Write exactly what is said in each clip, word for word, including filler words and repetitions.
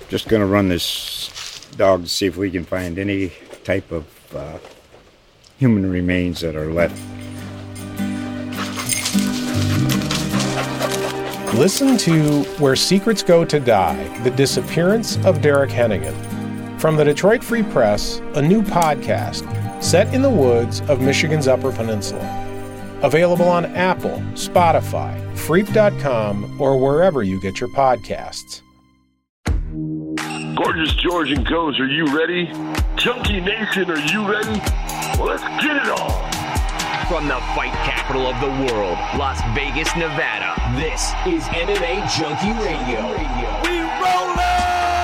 Just going to run this dog to see if we can find any type of uh, human remains that are left. Listen to Where Secrets Go to Die, The Disappearance of Derek Hennigan. From the Detroit Free Press, a new podcast set in the woods of Michigan's Upper Peninsula. Available on Apple, Spotify, Freep dot com, or wherever you get your podcasts. Gorgeous George and Goes, are you ready? Junkie Nation, are you ready? Well, let's get it on. From the fight capital of the world, Las Vegas, Nevada, this is M M A Junkie Radio. We rollin'!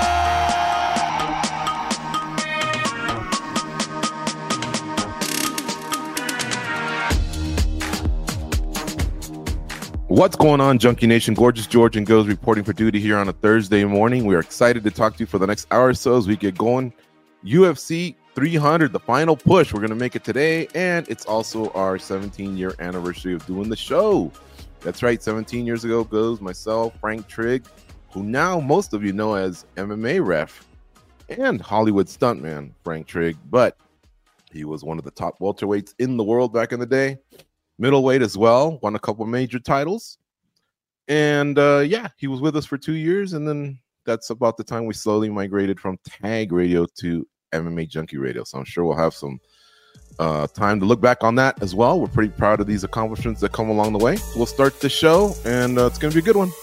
What's going on, Junkie Nation? Gorgeous George and Goes reporting for duty here on a Thursday morning. We are excited to talk to you for the next hour or so as we get going. U F C three hundred, the final push. We're going to make it today, and it's also our seventeen-year anniversary of doing the show. That's right, seventeen years ago goes myself, Frank Trigg, who now most of you know as M M A ref and Hollywood stuntman Frank Trigg, but he was one of the top welterweights in the world back in the day. Middleweight as well, won a couple major titles. And uh, yeah, he was with us for two years. And then that's about the time we slowly migrated from Tag Radio to M M A Junkie Radio. So I'm sure we'll have some uh, time to look back on that as well. We're pretty proud of these accomplishments that come along the way. So we'll start the show, and uh, it's going to be a good one.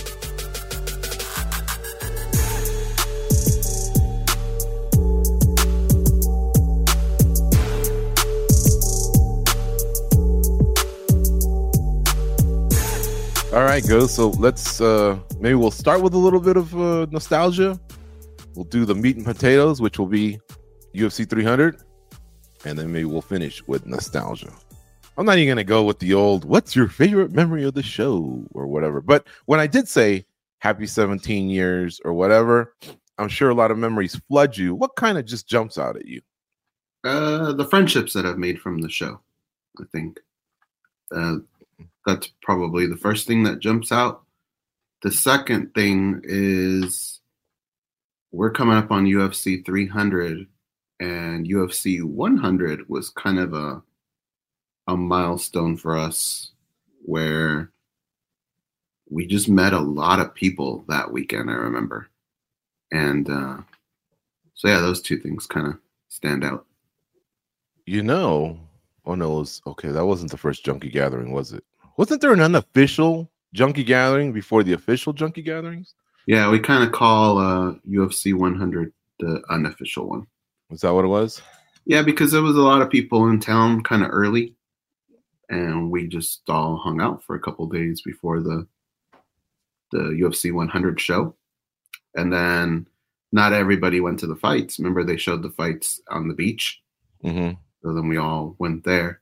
All right, go. So let's uh, maybe we'll start with a little bit of uh, nostalgia. We'll do the meat and potatoes, which will be U F C three hundred, and then maybe we'll finish with nostalgia. I'm not even gonna go with the old "What's your favorite memory of the show?" or whatever. But when I did say "Happy seventeen years" or whatever, I'm sure a lot of memories flood you. What kind of just jumps out at you? Uh, the friendships that I've made from the show, I think. Uh, That's probably the first thing that jumps out. The second thing is we're coming up on U F C three hundred, and U F C one hundred was kind of a a milestone for us where we just met a lot of people that weekend, I remember. And uh, so, yeah, those two things kind of stand out. You know, oh no, it was, okay, that wasn't the first Junkie Gathering, was it? Wasn't there an unofficial Junkie Gathering before the official Junkie Gatherings? Yeah, we kind of call uh, U F C one hundred the unofficial one. Was that what it was? Yeah, because there was a lot of people in town kind of early, and we just all hung out for a couple days before the the U F C one hundred show. And then not everybody went to the fights. Remember, they showed the fights on the beach? Mm-hmm. So then we all went there.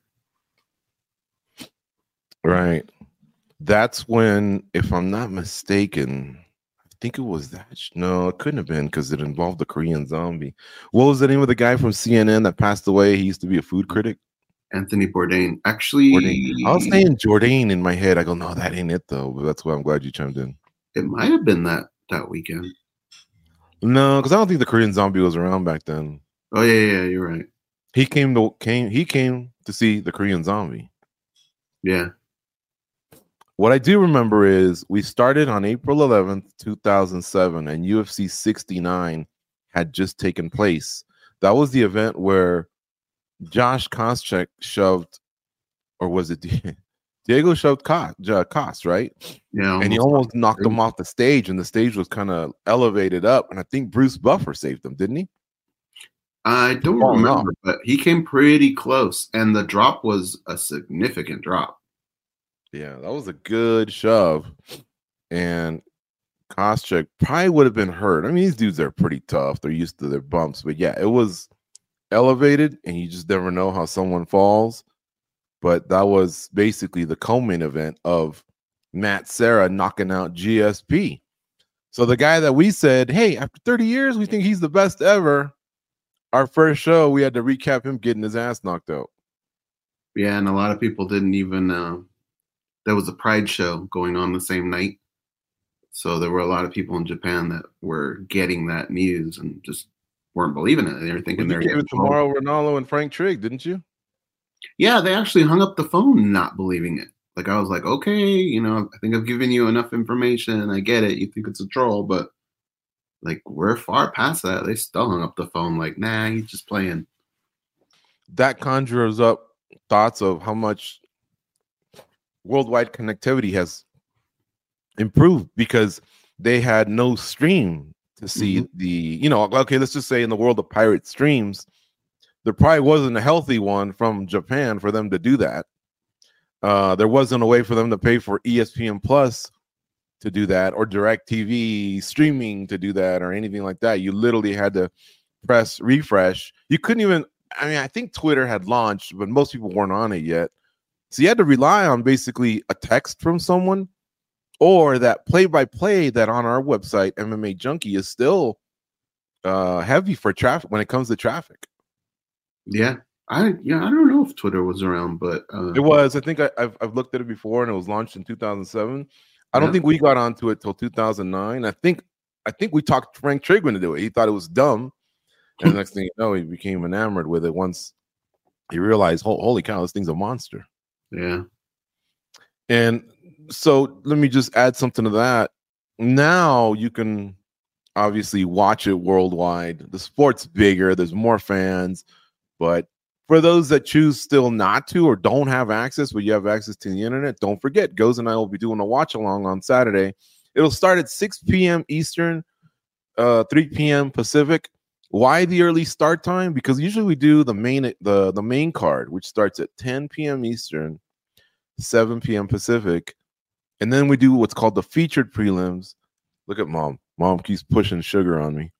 Right. That's when, if I'm not mistaken, I think it was that. Sh- no, it couldn't have been because it involved the Korean Zombie. What was the name of the guy from C N N that passed away? He used to be a food critic. Anthony Bourdain. Actually, Bourdain. I was saying Jourdain in my head. I go, no, that ain't it though. But that's why I'm glad you chimed in. It might have been that that weekend. No, because I don't think the Korean Zombie was around back then. Oh yeah, yeah, you're right. He came to came. He came to see the Korean Zombie. Yeah. What I do remember is we started on April eleventh, two thousand seven, and U F C sixty-nine had just taken place. That was the event where Josh Koscheck shoved, or was it Diego shoved Koss, right? Yeah. And he almost knocked him off the stage, and the stage was kind of elevated up. And I think Bruce Buffer saved him, didn't he? I don't Oh, remember, no. but he came pretty close, and the drop was a significant drop. Yeah, that was a good shove. And Koscheck probably would have been hurt. I mean, these dudes are pretty tough. They're used to their bumps. But yeah, it was elevated, and you just never know how someone falls. But that was basically the co-main event of Matt Serra knocking out G S P. So the guy that we said, hey, after thirty years, we think he's the best ever. Our first show, we had to recap him getting his ass knocked out. Yeah, and a lot of people didn't even uh, there was a Pride show going on the same night. So there were a lot of people in Japan that were getting that news and just weren't believing it. They were thinking Well, they're you gave getting it to Mauro Ranallo and Frank Trigg, didn't you? Yeah, they actually hung up the phone not believing it. Like, I was like, okay, you know, I think I've given you enough information. I get it. You think it's a troll, but like, we're far past that. They still hung up the phone like, nah, he's just playing. That conjures up thoughts of how much worldwide connectivity has improved because they had no stream to see mm-hmm. the, you know, okay, let's just say in the world of pirate streams, there probably wasn't a healthy one from Japan for them to do that. Uh, there wasn't a way for them to pay for E S P N Plus to do that, or DirecTV streaming to do that, or anything like that. You literally had to press refresh. You couldn't even, I mean, I think Twitter had launched, but most people weren't on it yet. So you had to rely on basically a text from someone or that play-by-play that on our website, M M A Junkie, is still uh, heavy for traffic when it comes to traffic. Yeah. I yeah, I don't know if Twitter was around, but uh, it was. I think I, I've I've looked at it before, and it was launched in two thousand seven. I don't yeah. think we got onto it till two thousand nine. I think I think we talked Frank Trigg into do it. He thought it was dumb, and the next thing you know, he became enamored with it once he realized, holy cow, this thing's a monster. Yeah. And so let me just add something to that. Now you can obviously watch it worldwide. The sport's bigger. There's more fans, but for those that choose still not to or don't have access, but you have access to the internet, don't forget, Goz and I will be doing a watch along on Saturday. It'll start at six p.m. Eastern, uh, three p.m. Pacific. Why the early start time? Because usually we do the main the, the main card, which starts at ten p.m. Eastern, seven p.m. Pacific. And then we do what's called the featured prelims. Look at mom. Mom keeps pushing sugar on me.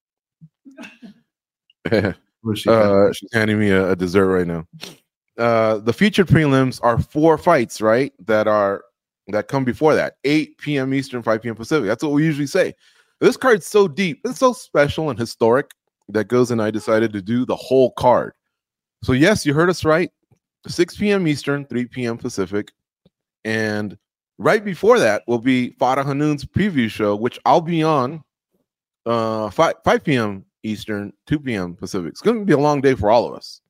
She uh, she's handing me a, a dessert right now. Uh, the featured prelims are four fights, right? That are that come before that. eight p.m. Eastern, five p.m. Pacific. That's what we usually say. This card's so deep, it's so special and historic that Goz and I decided to do the whole card. So yes, you heard us right. six p.m. Eastern, three p.m. Pacific, and right before that will be Farah Hanoun's preview show, which I'll be on uh, five p.m. Eastern, two p.m. Pacific. It's going to be a long day for all of us.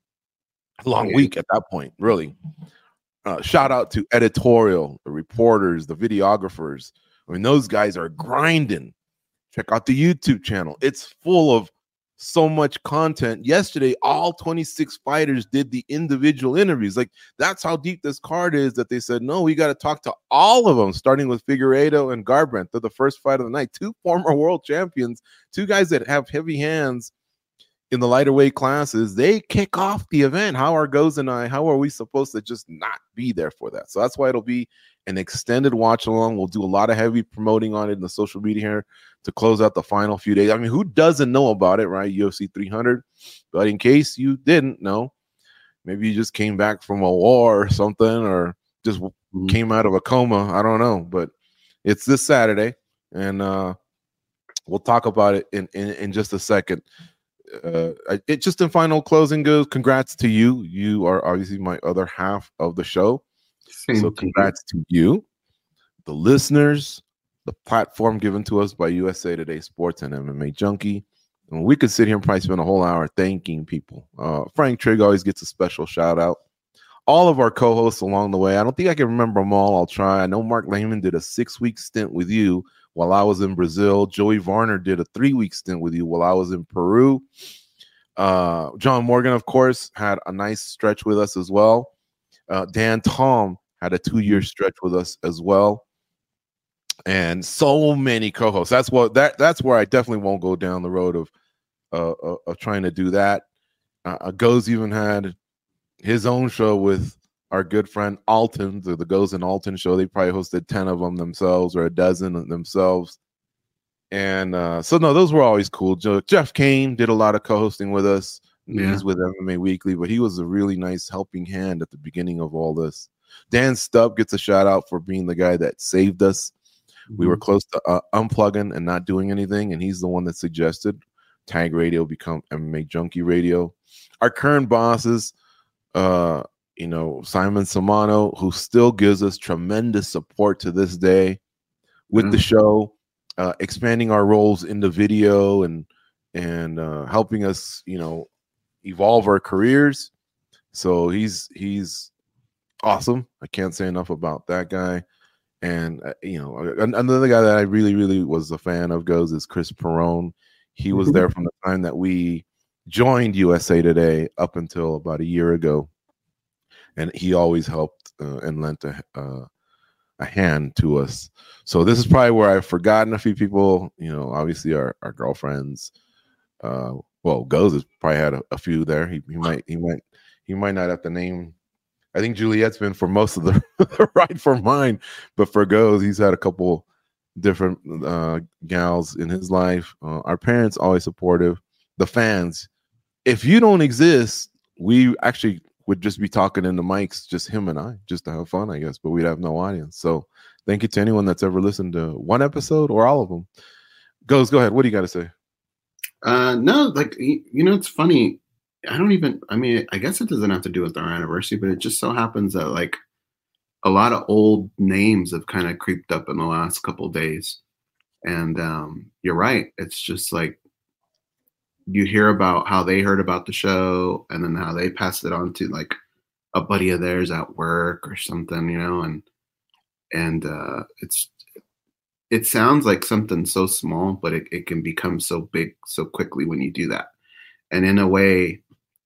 A long week at that point, really. Uh, shout out to editorial, the reporters, the videographers. I mean, those guys are grinding. Check out the YouTube channel. It's full of so much content. Yesterday, all twenty-six fighters did the individual interviews. Like, that's how deep this card is that they said, no, we got to talk to all of them, starting with Figueiredo and Garbrandt. They're the first fight of the night. Two former world champions, two guys that have heavy hands in the lighter weight classes. They kick off the event. How are Goz and I, how are we supposed to just not be there for that? So that's why it'll be an extended watch along. We'll do a lot of heavy promoting on it in the social media here to close out the final few days. I mean, who doesn't know about it, right? U F C three hundred. But in case you didn't know, maybe you just came back from a war or something, or just mm-hmm. came out of a coma. I don't know. But it's this Saturday, and uh, we'll talk about it in, in, in just a second. Uh, it just in final closing goes, congrats to you. You are obviously my other half of the show. Same so congrats to you, the listeners, the platform given to us by U S A Today Sports and M M A Junkie. And we could sit here and probably spend a whole hour thanking people. Uh, Frank Trigg always gets a special shout out. All of our co-hosts along the way. I don't think I can remember them all. I'll try. I know Mark Lehman did a six-week stint with you while I was in Brazil. Joey Varner did a three-week stint with you while I was in Peru. Uh, John Morgan, of course, had a nice stretch with us as well. Uh, Dan Tom had a two-year stretch with us as well. And so many co-hosts. That's what that that's where I definitely won't go down the road of uh, of, of trying to do that. Uh, Goz even had his own show with our good friend Alton, the, the Goz and Alton show. They probably hosted ten of them themselves or a dozen of themselves. And uh, so, no, those were always cool. Jeff Kane did a lot of co-hosting with us. Yeah. He's with M M A Weekly, but he was a really nice helping hand at the beginning of all this. Dan Stubb gets a shout out for being the guy that saved us. Mm-hmm. We were close to uh, unplugging and not doing anything, and he's the one that suggested Tag Radio become M M A Junkie Radio. Our current bosses, uh, you know, Simon Samano, who still gives us tremendous support to this day. with Yeah. the show, uh, expanding our roles in the video and and uh, helping us, you know, evolve our careers. So he's he's awesome. I can't say enough about that guy. And uh, you know, an- another guy that I really, really was a fan of goes is Chris Perone. He was there from the time that we joined U S A Today up until about a year ago, and he always helped uh, and lent a uh, a hand to us. So this is probably where I've forgotten a few people. You know, obviously our our girlfriends. Uh, well, Goes has probably had a, a few there. He, he might he might he might not have to name. I think Juliet's been for most of the, the ride for mine, but for Goes, he's had a couple different uh, gals in his life. Uh, our parents always supportive. The fans, if you don't exist, we actually would just be talking in the mics, just him and I, just to have fun, I guess. But we'd have no audience. So thank you to anyone that's ever listened to one episode or all of them. Goes, go ahead. What do you got to say? Uh, no, like you you know, it's funny. I don't even. I mean, I guess it doesn't have to do with our anniversary, but it just so happens that like a lot of old names have kind of creeped up in the last couple days. And um, you're right. It's just like you hear about how they heard about the show, and then how they passed it on to like a buddy of theirs at work or something, you know. And and uh, it's it sounds like something so small, but it, it can become so big so quickly when you do that. And in a way,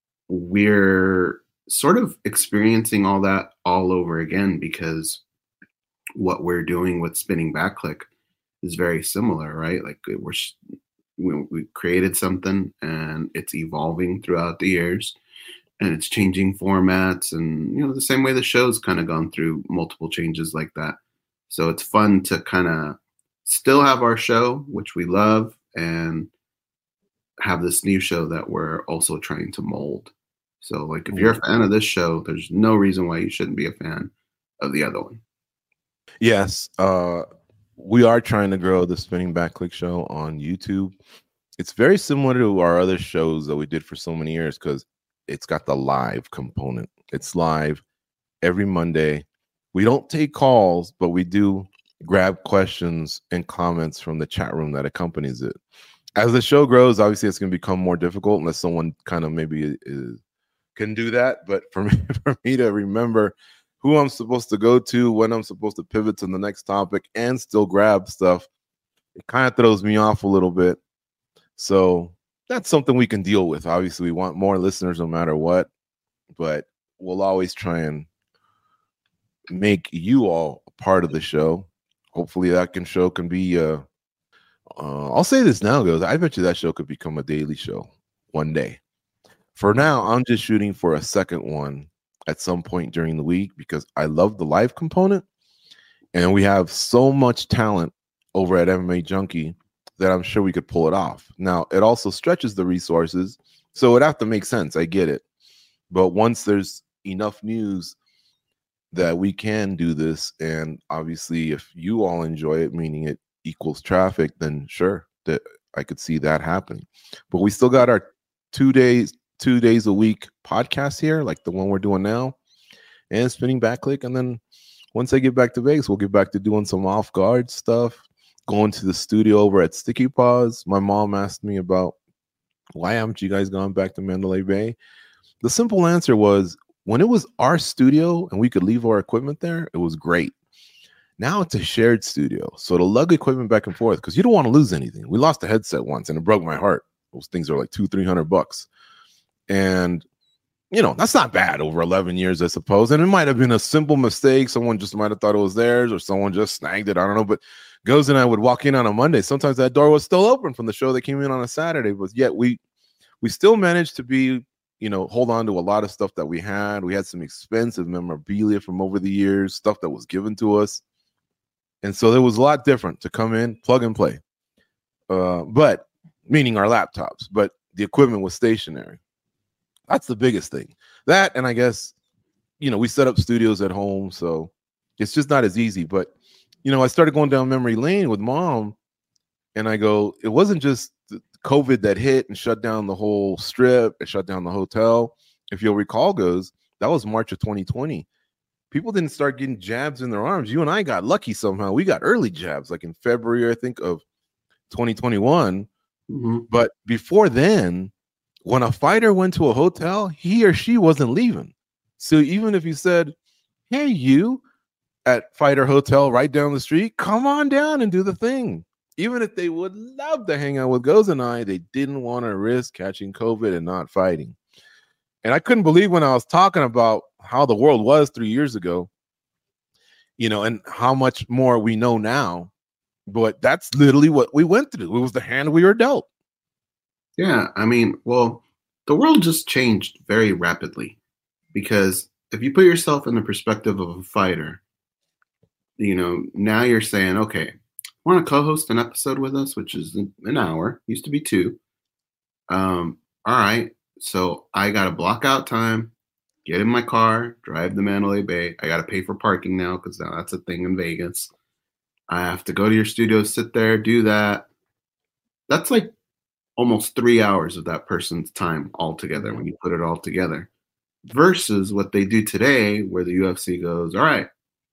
we're sort of experiencing all that all over again, because what we're doing with Spinning Backclick is very similar, right? Like we're we, we created something and it's evolving throughout the years, and it's changing formats, and you know, the same way the show's kind of gone through multiple changes like that. So it's fun to kind of still have our show, which we love, and have this new show that we're also trying to mold. So like if you're a fan of this show, there's no reason why you shouldn't be a fan of the other one. Yes, uh, we are trying to grow the Spinning Backclick show on YouTube. It's very similar to our other shows that we did for so many years because it's got the live component. It's live every Monday. We don't take calls, but we do grab questions and comments from the chat room that accompanies it. As the show grows, obviously it's going to become more difficult unless someone kind of maybe is, can do that. But for me, for me to remember who I'm supposed to go to, when I'm supposed to pivot to the next topic and still grab stuff, it kind of throws me off a little bit. So that's something we can deal with. Obviously, we want more listeners no matter what, but we'll always try and make you all a part of the show. Hopefully that can show can be uh, uh I'll say this now, Goes. I bet you that show could become a daily show one day. For now, I'm just shooting for a second one at some point during the week because I love the live component, and we have so much talent over at M M A Junkie that I'm sure we could pull it off. Now, it also stretches the resources, so it'd have to make sense. I get it. But once there's enough news that we can do this, and obviously if you all enjoy it, meaning it equals traffic, then sure, that I could see that happening. But we still got our two days, two days a week podcast here, like the one we're doing now, and Spinning Backclick. And then once I get back to Vegas, we'll get back to doing some off guard stuff, going to the studio over at Sticky Paws. My mom asked me about why haven't you guys gone back to Mandalay Bay? The simple answer was when it was our studio and we could leave our equipment there, it was great. Now it's a shared studio. So to lug equipment back and forth, because you don't want to lose anything. We lost a headset once and it broke my heart. Those things are like two, three hundred bucks. And, you know, that's not bad over eleven years, I suppose. And it might have been a simple mistake. Someone just might have thought it was theirs, or someone just snagged it. I don't know. But Goes and I would walk in on a Monday. Sometimes that door was still open from the show that came in on a Saturday. But yet we we still managed to be, you know, hold on to a lot of stuff that we had. We had some expensive memorabilia from over the years, stuff that was given to us. And so there was a lot different to come in, plug and play. Uh, but meaning our laptops, but the equipment was stationary. That's the biggest thing. That, and I guess, you know, we set up studios at home, so it's just not as easy. But, you know, I started going down memory lane with Mom, and I go, it wasn't just COVID that hit and shut down the whole strip and shut down the hotel. If you'll recall, Goes, that was March of twenty twenty. people didn't start getting jabs in their arms. You and I got lucky somehow. We got early jabs, like in February, I think, of twenty twenty-one. Mm-hmm. But before then, when a fighter went to a hotel, he or she wasn't leaving. So even if you said, hey, you at Fighter Hotel right down the street, come on down and do the thing. Even if they would love to hang out with Goz and I, they didn't want to risk catching COVID and not fighting. And I couldn't believe when I was talking about how the world was three years ago, you know, and how much more we know now. But that's literally what we went through. It was the hand we were dealt. Yeah, I mean, well, the world just changed very rapidly, because if you put yourself in the perspective of a fighter, you know, now you're saying, okay, want to co-host an episode with us, which is an hour, used to be two. Um, all right, so I got to block out time, get in my car, drive to Mandalay Bay. I got to pay for parking now because now that's a thing in Vegas. I have to go to your studio, sit there, do that. That's like almost three hours of that person's time altogether when you put it all together. Versus what they do today, where the U F C goes, all right,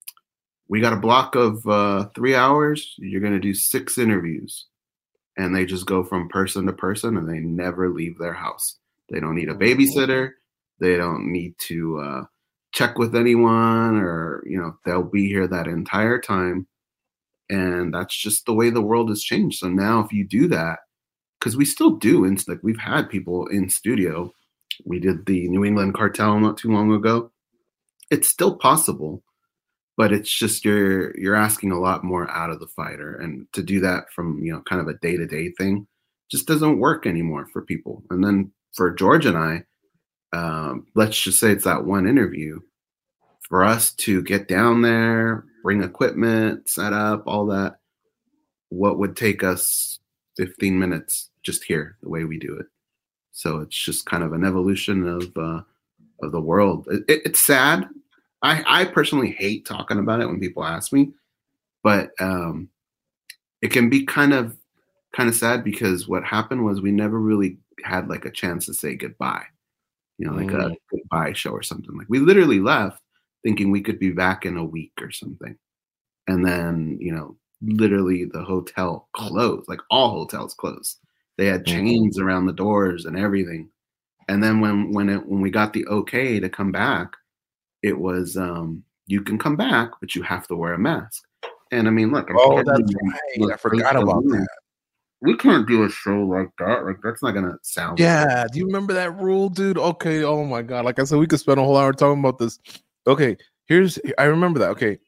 we got a block of uh, three hours. You're going to do six interviews. And they just go from person to person, and they never leave their house. They don't need a babysitter. They don't need to uh, check with anyone, or, you know, they'll be here that entire time. And that's just the way the world has changed. So now if you do that, because we still do, and like we've had people in studio. We did the New England Cartel not too long ago. It's still possible, but it's just you're you're asking a lot more out of the fighter, and to do that from, you know, kind of a day-to-day thing just doesn't work anymore for people. And then for George and I, um, let's just say it's that one interview. For us to get down there, bring equipment, set up, all that, what would take us fifteen minutes just here, the way we do it. So it's just kind of an evolution of uh, of the world. It, it, it's sad. I, I personally hate talking about it when people ask me, but um, it can be kind of kind of sad, because what happened was we never really had like a chance to say goodbye. You know, like mm. a goodbye show or something. Like we literally left thinking we could be back in a week or something, and then, you know, literally the hotel closed. Like all hotels closed. They had chains around the doors and everything. And then when when it when we got the okay to come back, it was um, you can come back, but you have to wear a mask. And I mean, look, oh, that's right. I forgot about that. We can't do a show like that. Like that's not gonna sound. Yeah. Good. Do you remember that rule, dude? Okay. Oh my God. Like I said, we could spend a whole hour talking about this. Okay. Here's. I remember that. Okay.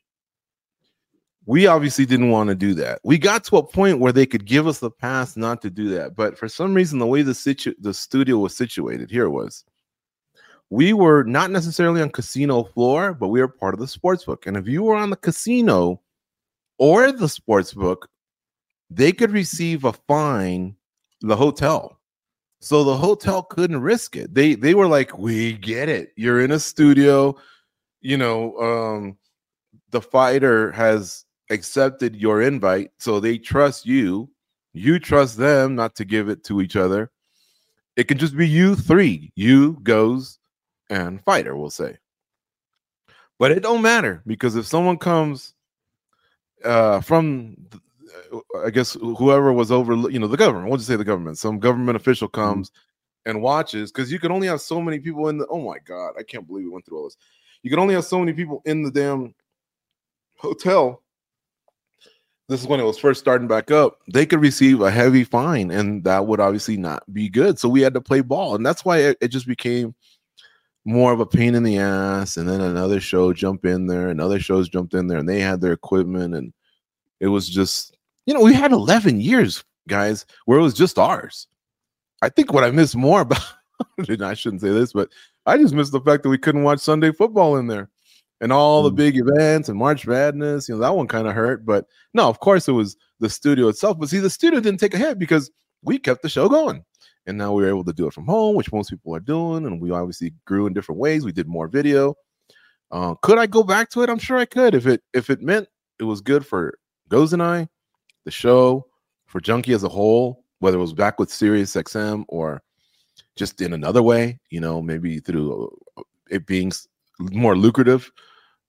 We obviously didn't want to do that. We got to a point where they could give us the pass not to do that. But for some reason, the way the situ- the studio was situated, here it was. We were not necessarily on casino floor, but we were part of the sports book. And if you were on the casino or the sports book, they could receive a fine, the hotel. So the hotel couldn't risk it. They they were like, we get it. You're in a studio, you know, um, the fighter has accepted your invite, so they trust you. You trust them not to give it to each other. It can just be you three, you, Goz, and fighter, we'll say. But it don't matter, because if someone comes uh, from, I guess, whoever was over, you know, the government, we'll just say the government, some government official comes mm-hmm. and watches, because you can only have so many people in the, oh my God, I can't believe we went through all this. You can only have so many people in the damn hotel. This is when it was first starting back up. They could receive a heavy fine, and that would obviously not be good. So we had to play ball, and that's why it, it just became more of a pain in the ass. And then another show jumped in there, and other shows jumped in there, and they had their equipment, and it was just, you know, we had eleven years, guys, where it was just ours. I think what I miss more about, I shouldn't say this, but I just miss the fact that we couldn't watch Sunday football in there. And all the big events and March Madness, you know, that one kind of hurt. But no, of course, it was the studio itself. But see, the studio didn't take a hit because we kept the show going. And now we were able to do it from home, which most people are doing. And we obviously grew in different ways. We did more video. Uh, could I go back to it? I'm sure I could. If it if it meant it was good for Goz and I, the show, for Junkie as a whole, whether it was back with Sirius X M or just in another way, you know, maybe through it being more lucrative,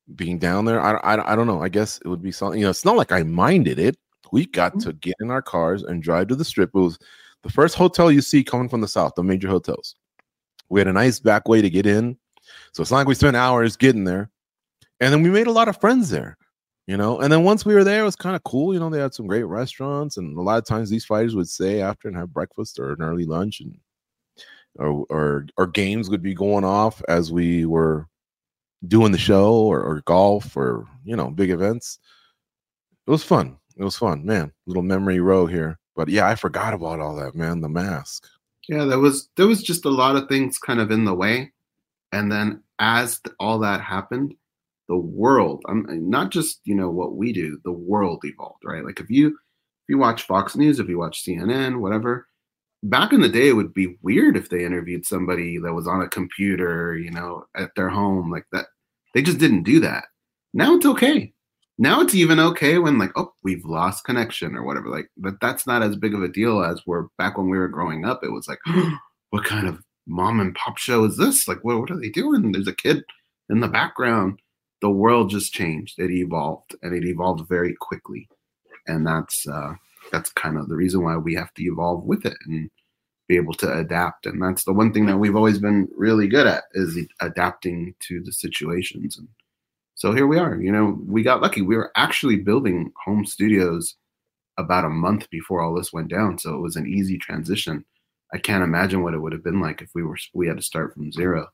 being down there. I, I, I don't know. I guess it would be something. You know, it's not like I minded it. We got to get in our cars and drive to the Strip. It was the first hotel you see coming from the south, the major hotels. We had a nice back way to get in. So it's not like we spent hours getting there. And then we made a lot of friends there, you know. And then once we were there, it was kind of cool. You know, they had some great restaurants. And a lot of times these fighters would stay after and have breakfast or an early lunch. And or or, or games would be going off as we were doing the show or, or golf or, you know, big events. It was fun. It was fun, man. Little memory row here. But yeah, I forgot about all that, man. The mask. Yeah, there was there was just a lot of things kind of in the way. And then as th- all that happened, the world, I'm not just, you know, what we do, the world evolved, right? Like if you if you watch Fox News, if you watch C N N, whatever, back in the day, it would be weird if they interviewed somebody that was on a computer, you know, at their home like that. They just didn't do that. Now it's okay. Now it's even okay when like, oh, we've lost connection or whatever. Like, but that's not as big of a deal as where back when we were growing up. It was like, oh, what kind of mom and pop show is this? Like, what, what are they doing? There's a kid in the background. The world just changed. It evolved, and it evolved very quickly. And that's uh, that's kind of the reason why we have to evolve with it and be able to adapt. And that's the one thing that we've always been really good at is adapting to the situations. And so here we are. You know, we got lucky. We were actually building home studios about a month before all this went down. So it was an easy transition. I can't imagine what it would have been like if we were we had to start from zero.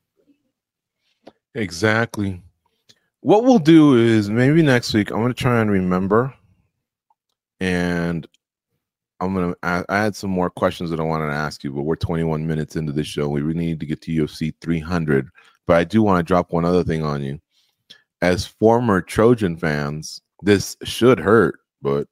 Exactly. What we'll do is maybe next week I'm going to try and remember, and I'm going to add, add some more questions that I wanted to ask you, but we're twenty-one minutes into this show. We really need to get to U F C three hundred, but I do want to drop one other thing on you. As former Trojan fans, this should hurt, but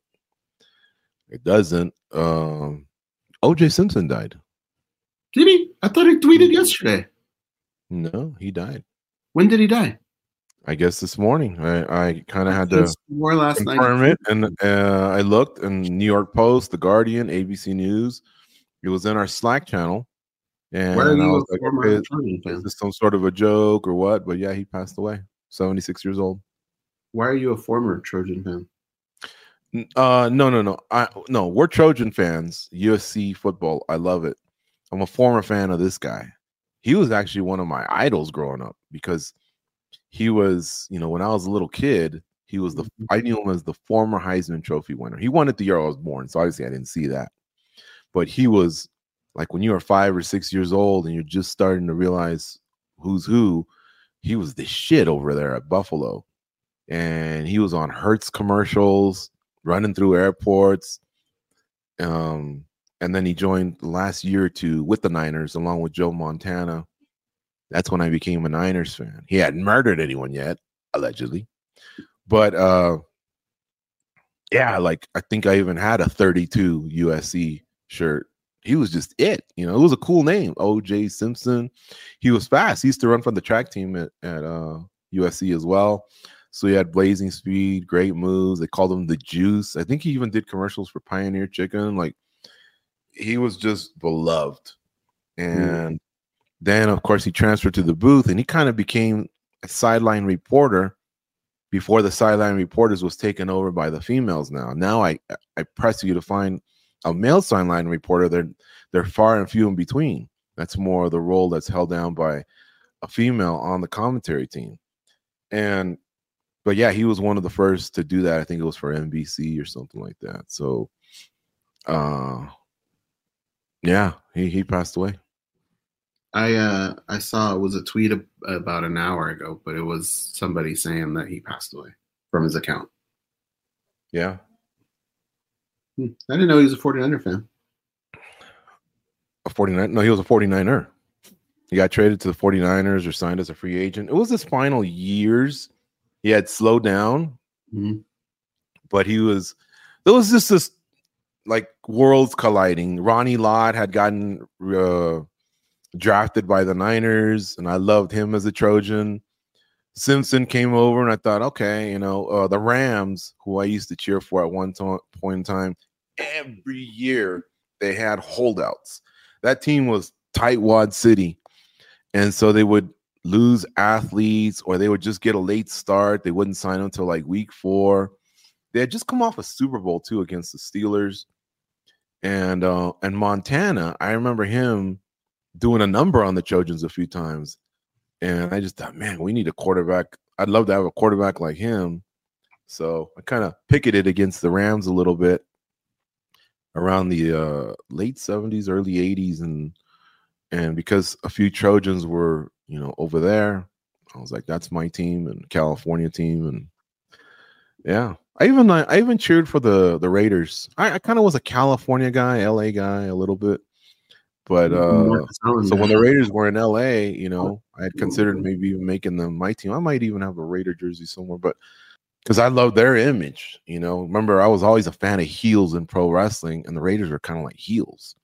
it doesn't. Um, O J Simpson died. Did he? I thought he tweeted yesterday. No, he died. When did he die? I guess this morning. I, I kind of had to more last confirm night. it, and uh, I looked, and New York Post, The Guardian, A B C News. It was in our Slack channel, and Why are you I was a like, former okay, Trojan fan? is this some sort of a joke or what? But yeah, he passed away, seventy-six years old. Why are you a former Trojan fan? Uh, no, no, no. I no, we're Trojan fans. U S C football. I love it. I'm a former fan of this guy. He was actually one of my idols growing up because he was, you know, when I was a little kid, he was the, I knew him as the former Heisman Trophy winner. He won it the year I was born, so obviously I didn't see that. But he was like when you were five or six years old and you're just starting to realize who's who, he was the shit over there at Buffalo. And he was on Hertz commercials, running through airports. Um, and then he joined the last year or two with the Niners along with Joe Montana. That's when I became a Niners fan. He hadn't murdered anyone yet, allegedly. But uh, yeah, like I think I even had a thirty-two U S C shirt. He was just it. You know, it was a cool name, O J Simpson. He was fast. He used to run for the track team at, at uh, U S C as well. So he had blazing speed, great moves. They called him the Juice. I think he even did commercials for Pioneer Chicken. Like, he was just beloved. And mm. then, of course, he transferred to the booth, and he kind of became a sideline reporter before the sideline reporters was taken over by the females now. Now I, I press you to find a male sideline reporter. They're, they're far and few in between. That's more the role that's held down by a female on the commentary team. And But yeah, he was one of the first to do that. I think it was for N B C or something like that. So, uh, yeah, he, he passed away. I uh, I saw it was a tweet about an hour ago, but it was somebody saying that he passed away from his account. Yeah. I didn't know he was a forty-niner fan. A forty-nine? No, he was a forty-niner. He got traded to the forty-niners or signed as a free agent. It was his final years. He had slowed down, mm-hmm. but he was, there was just this like worlds colliding. Ronnie Lott had gotten uh, drafted by the Niners, and I loved him as a Trojan. Simpson came over, and I thought, okay, you know, uh, the Rams, who I used to cheer for at one to- point in time, every year they had holdouts. That team was tightwad city, and so they would lose athletes, or they would just get a late start. They wouldn't sign them until like week four. They had just come off a Super Bowl too against the Steelers. And uh, and Montana, I remember him doing a number on the Trojans a few times. And I just thought, man, we need a quarterback. I'd love to have a quarterback like him. So I kind of picketed against the Rams a little bit around the uh, late seventies, early eighties. And and because a few Trojans were, you know, over there, I was like, that's my team and California team. And yeah, I even I, I even cheered for the, the Raiders. I, I kind of was a California guy, L A guy a little bit. But uh, so when the Raiders were in L A, you know, I had considered maybe even making them my team. I might even have a Raider jersey somewhere, but because I love their image, you know. Remember, I was always a fan of heels in pro wrestling, and the Raiders are kind of like heels.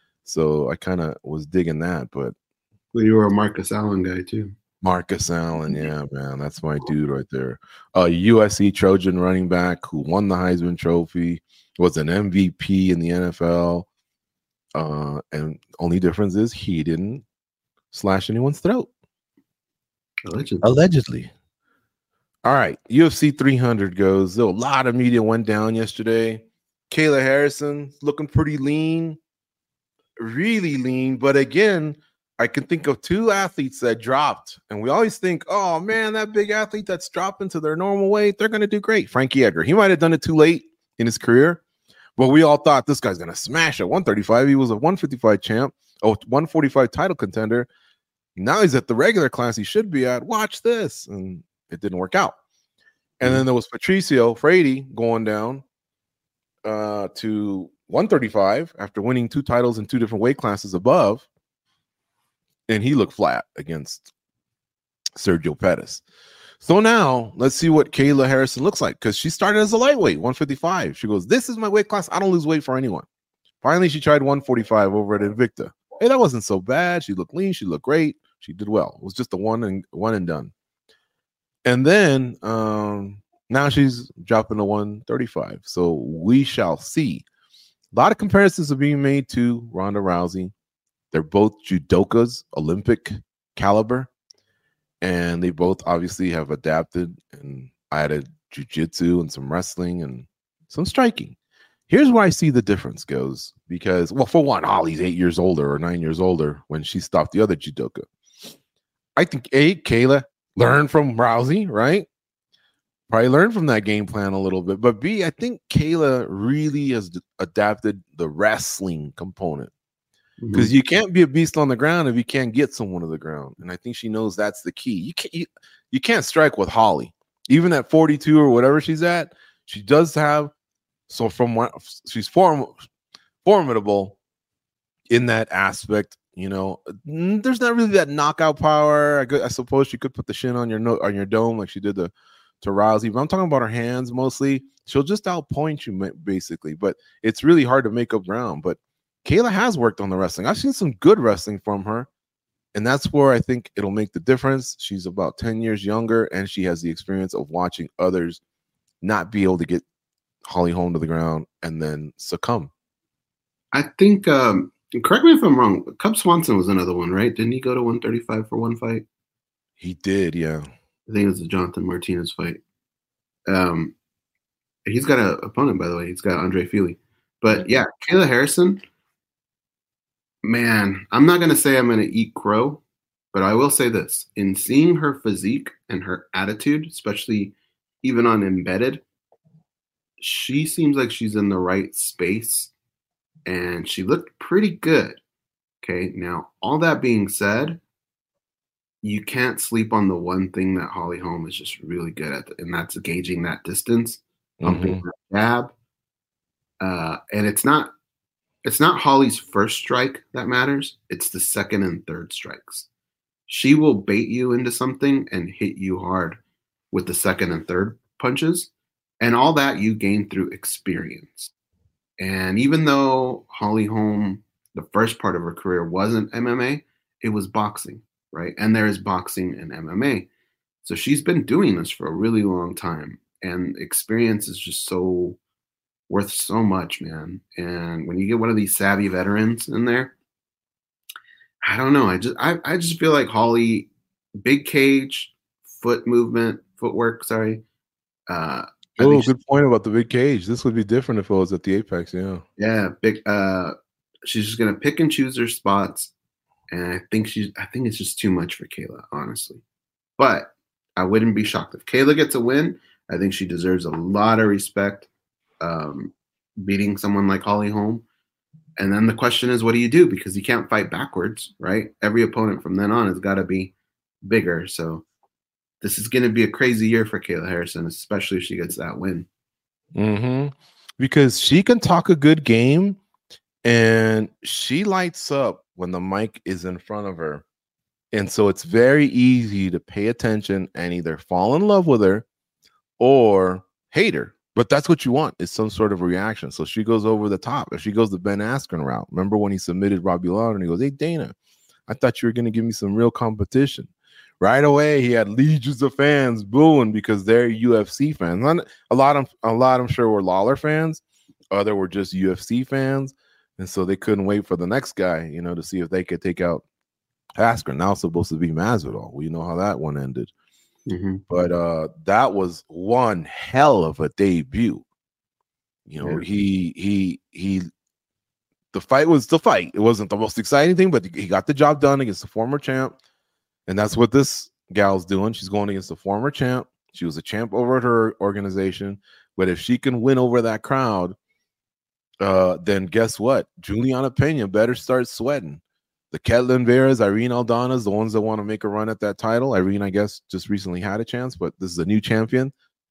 So I kind of was digging that. But well, you were a Marcus Allen guy too. Marcus Allen, yeah, man, that's my dude right there. A uh, U S C Trojan running back who won the Heisman Trophy, was an M V P in the N F L. Uh, and only difference is he didn't slash anyone's throat. Allegedly. Allegedly. All right. U F C three hundred goes. A lot of media went down yesterday. Kayla Harrison looking pretty lean, really lean. But again, I can think of two athletes that dropped. And we always think, oh, man, that big athlete that's dropping to their normal weight, they're going to do great. Frankie Edgar. He might have done it too late in his career. But we all thought this guy's going to smash at one thirty-five. He was a one fifty-five champ, oh, one forty-five title contender. Now he's at the regular class he should be at. Watch this. And it didn't work out. And then there was Patricio Freire going down uh, to one thirty-five after winning two titles in two different weight classes above. And he looked flat against Sergio Pettis. So now let's see what Kayla Harrison looks like, because she started as a lightweight, one fifty-five. She goes, this is my weight class. I don't lose weight for anyone. Finally, she tried one forty-five over at Invicta. Hey, that wasn't so bad. She looked lean. She looked great. She did well. It was just a one and one and done. And then um, now she's dropping to one thirty-five. So we shall see. A lot of comparisons are being made to Ronda Rousey. They're both judokas, Olympic caliber. And they both obviously have adapted and added jiu-jitsu and some wrestling and some striking. Here's where I see the difference goes. Because, well, for one, Holly's eight years older or nine years older when she stopped the other judoka. I think, A, Kayla learned from Rousey, right? Probably learned from that game plan a little bit. But B, I think Kayla really has d- adapted the wrestling component. Because mm-hmm. you can't be a beast on the ground if you can't get someone to the ground. And I think she knows that's the key. You can't, you, you can't strike with Holly. Even at forty-two or whatever she's at, she does have, so from what she's form, formidable in that aspect. You know, there's not really that knockout power. I, could, I suppose she could put the shin on your no, on your dome like she did the, to Rousey. But I'm talking about her hands mostly. She'll just outpoint you basically. But it's really hard to make up ground. But Kayla has worked on the wrestling. I've seen some good wrestling from her, and that's where I think it'll make the difference. She's about ten years younger, and she has the experience of watching others not be able to get Holly Holm to the ground and then succumb. I think, um, correct me if I'm wrong, Cub Swanson was another one, right? Didn't he go to one thirty-five for one fight? He did, yeah. I think it was the Jonathan Martinez fight. Um, he's got an opponent, by the way. He's got Andre Fili. But, yeah, Kayla Harrison – man, I'm not going to say I'm going to eat crow, but I will say this. In seeing her physique and her attitude, especially even on Embedded, she seems like she's in the right space, and she looked pretty good. Okay, now, all that being said, you can't sleep on the one thing that Holly Holm is just really good at, and that's gauging that distance, pumping mm-hmm. that jab. Uh, and it's not It's not Holly's first strike that matters. It's the second and third strikes. She will bait you into something and hit you hard with the second and third punches. And all that you gain through experience. And even though Holly Holm, the first part of her career wasn't M M A, it was boxing, right? And there is boxing and M M A. So she's been doing this for a really long time. And experience is just so worth so much, man. And when you get one of these savvy veterans in there, I don't know. I just I, I just feel like Holly big cage, foot movement, footwork. Sorry. Uh, I Oh, think she- good point about the big cage. This would be different if it was at the Apex. Yeah. yeah, big. Uh, she's just gonna pick and choose her spots, and I think she's. I think it's just too much for Kayla, honestly. But I wouldn't be shocked if Kayla gets a win. I think she deserves a lot of respect, um, beating someone like Holly Holm. And then the question is, what do you do? Because you can't fight backwards, right? Every opponent from then on has got to be bigger. So this is going to be a crazy year for Kayla Harrison, especially if she gets that win. Mm-hmm. Because she can talk a good game, and she lights up when the mic is in front of her. And so it's very easy to pay attention and either fall in love with her or hate her. But that's what you want, is some sort of reaction. So she goes over the top. If she goes the Ben Askren route, remember when he submitted Robbie Lawler and he goes, "Hey, Dana, I thought you were going to give me some real competition." Right away, he had legions of fans booing because they're U F C fans. Not, a lot of a lot, I'm sure, were Lawler fans. Other were just U F C fans. And so they couldn't wait for the next guy, you know, to see if they could take out Askren. Now it's supposed to be Masvidal. We know how that one ended. Mm-hmm. But uh, that was one hell of a debut. You know, Yeah. he he he. The fight was the fight. It wasn't the most exciting thing, but he got the job done against the former champ, and that's what this gal's doing. She's going against the former champ. She was a champ over at her organization, but if she can win over that crowd, uh, then guess what? Juliana Pena better start sweating. The Ketlin Veras, Irene Aldana's, the ones that want to make a run at that title. Irene, I guess, just recently had a chance, but this is a new champion.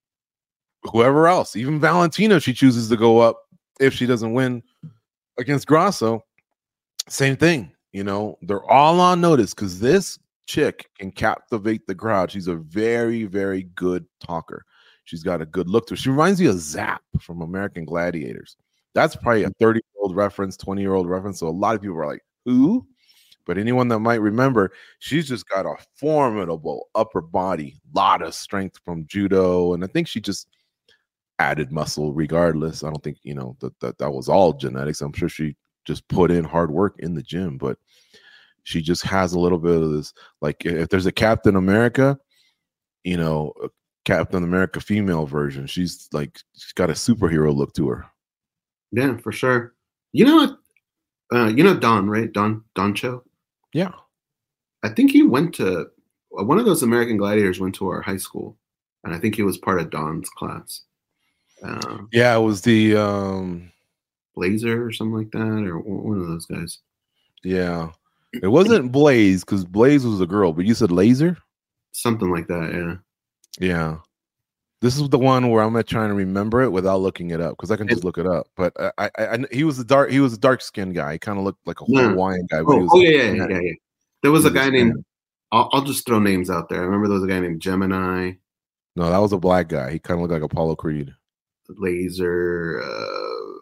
Whoever else, even Valentina, she chooses to go up if she doesn't win against Grasso. Same thing. You know, they're all on notice because this chick can captivate the crowd. She's a very, very good talker. She's got a good look to her. She reminds me of Zap from American Gladiators. That's probably a thirty-year-old reference, twenty-year-old reference. So a lot of people are like, who? But anyone that might remember, she's just got a formidable upper body, lot of strength from judo, and I think she just added muscle regardless. I don't think, you know, that that, that was all genetics. I'm sure she just put in hard work in the gym, but she just has a little bit of this, like if there's a Captain America, you know, a Captain America female version, she's like, she's got a superhero look to her. Yeah, for sure. You know what? Uh, you know Don, right? Don Don Cho. Yeah. I think he went to one of those American Gladiators went to our high school, and I think he was part of Don's class. Uh, Yeah, it was the um Blazer or something like that, or one of those guys. yeah. It wasn't Blaze, because Blaze was a girl, but you said Laser? Something like that, yeah. Yeah. This is the one where I'm not trying to remember it without looking it up, because I can just look it up. But I, I, I he was a dark, he was a dark skinned guy. He kind of looked like a Yeah. Hawaiian guy. But he Oh, was oh yeah, yeah, yeah, yeah. There was he a was guy a named. fan. I'll, I'll just throw names out there. I remember there was a guy named Gemini, No, that was a black guy. He kind of looked like Apollo Creed. Laser. Uh,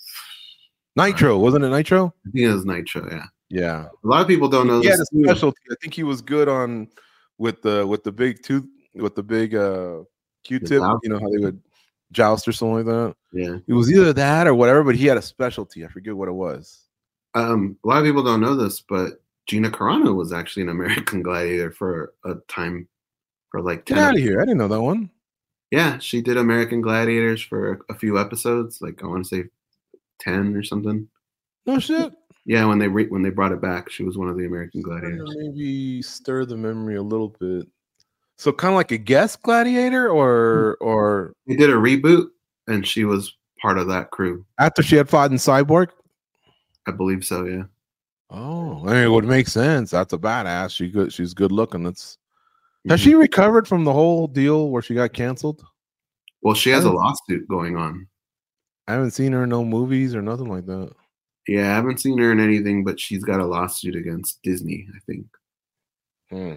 Nitro, wasn't it Nitro? I think it was Nitro. Yeah, Yeah. a lot of people don't know He had a this. too. specialty. I think he was good on with the with the big tooth with the big uh Q-tip. joust? You know how they would joust or something like that. Yeah. It was either that or whatever, but he had a specialty. I forget what it was. Um, a lot of people don't know this, but Gina Carano was actually an American Gladiator for a time, for like Get ten. out of here! I didn't know that one. Yeah, she did American Gladiators for a few episodes, like I want to say ten or something. No shit. Yeah, when they re- when they brought it back, she was one of the American Gladiators. Maybe stir the memory a little bit. So kind of like a guest gladiator, or or They did a reboot, and she was part of that crew. after she had fought in Cyborg. I believe so. Yeah. Oh, I mean, it would make sense. That's a badass. She good. She's good looking. That's. Has Mhm. she recovered from the whole deal where she got canceled? Well, she has a Oh. lawsuit going on. I haven't seen her in no movies or nothing like that. Yeah, I haven't seen her in anything, but she's got a lawsuit against Disney, I think. Hmm.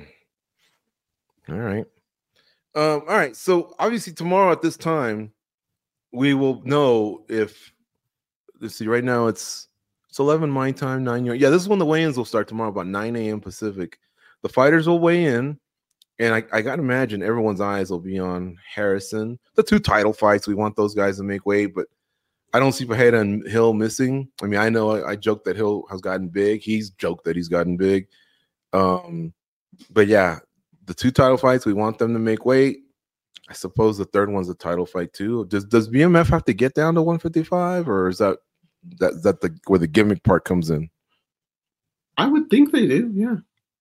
All right. Um, all right. So obviously tomorrow at this time, we will know if let's see, right now it's it's eleven my time, nine your yeah, this is when the weigh-ins will start tomorrow about nine a.m. Pacific. The fighters will weigh in, and I, I gotta imagine everyone's eyes will be on Harrison. The two title fights, we want those guys to make weight, but I don't see Pereira and Hill missing. I mean, I know I, I joked that Hill has gotten big. He's joked that he's gotten big. Um, but yeah, the two title fights, we want them to make weight. I suppose the third one's a title fight too. Does does B M F have to get down to one fifty-five, or is that that that the where the gimmick part comes in? I would think they do. Yeah.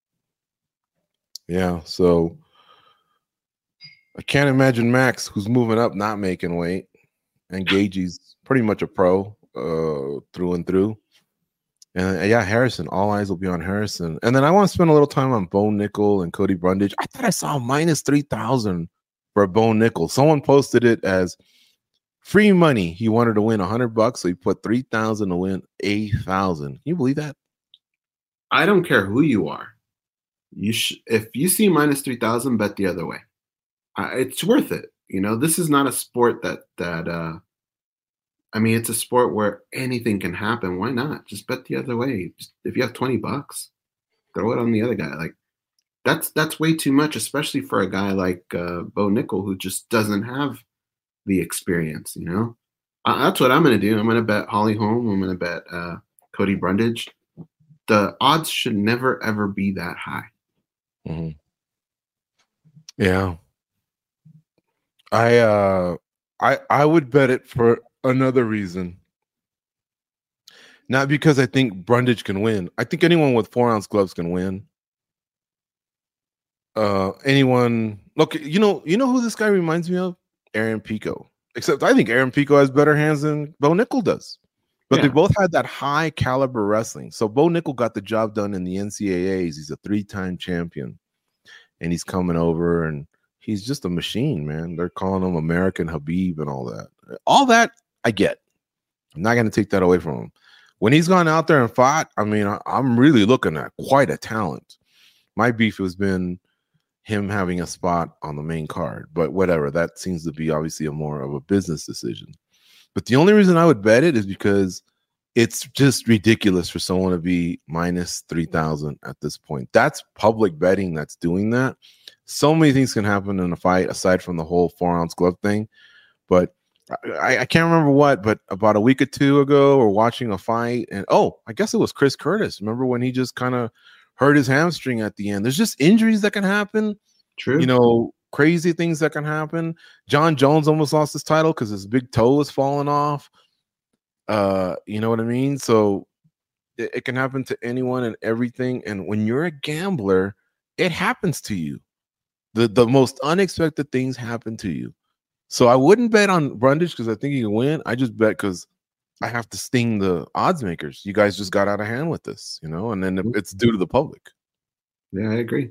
Yeah. So I can't imagine Max, who's moving up, not making weight, and Gaethje's pretty much a pro uh, through and through. And uh, yeah, Harrison. All eyes will be on Harrison. And then I want to spend a little time on Bo Nickel and Cody Brundage. I thought I saw minus three thousand for Bo Nickel. Someone posted it as free money. He wanted to win a hundred bucks, so he put three thousand to win eight thousand. Can you believe that? I don't care who you are. You sh- if you see minus three thousand, bet the other way. Uh, it's worth it. You know, this is not a sport that that. Uh, I mean, it's a sport where anything can happen. Why not? Just bet the other way. Just, if you have twenty bucks, throw it on the other guy. Like that's that's way too much, especially for a guy like uh, Bo Nickel who just doesn't have the experience. You know, uh, that's what I'm going to do. I'm going to bet Holly Holm. I'm going to bet uh, Cody Brundage. The odds should never ever be that high. Mm-hmm. Yeah, I uh, I I would bet it for another reason. Not because I think Brundage can win. I think anyone with four ounce gloves can win. Uh, anyone look, you know, you know who this guy reminds me of? Aaron Pico. Except I think Aaron Pico has better hands than Bo Nickel does. But Yeah. they both had that high caliber wrestling. So Bo Nickel got the job done in the N C A As. He's a three-time champion. And he's coming over and he's just a machine, man. They're calling him American Habib and all that. All that I get. I'm not going to take that away from him. When he's gone out there and fought, I mean, I, I'm really looking at quite a talent. My beef has been him having a spot on the main card. But whatever, that seems to be obviously a more of a business decision. But the only reason I would bet it is because it's just ridiculous for someone to be minus three thousand at this point. That's public betting that's doing that. So many things can happen in a fight aside from the whole four-ounce glove thing. But I, I can't remember what, but about a week or two ago, we're watching a fight. And, oh, I guess it was Chris Curtis. Remember when he just kind of hurt his hamstring at the end? There's just injuries that can happen. True. You know, crazy things that can happen. John Jones almost lost his title because his big toe was falling off. Uh, you know what I mean? So it, it can happen to anyone and everything. And when you're a gambler, it happens to you. The the most unexpected things happen to you. So I wouldn't bet on Brundage because I think he can win. I just bet because I have to sting the odds makers. You guys just got out of hand with this, you know, and then it's due to the public. Yeah, I agree.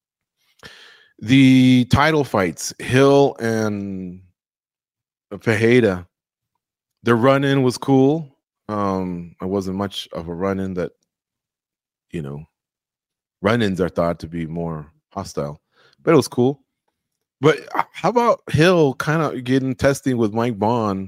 The title fights, Hill and Fajeda, the run-in was cool. Um, it wasn't much of a run-in that, you know, run-ins are thought to be more hostile, but it was cool. But how about Hill kind of getting testing with Mike Bond?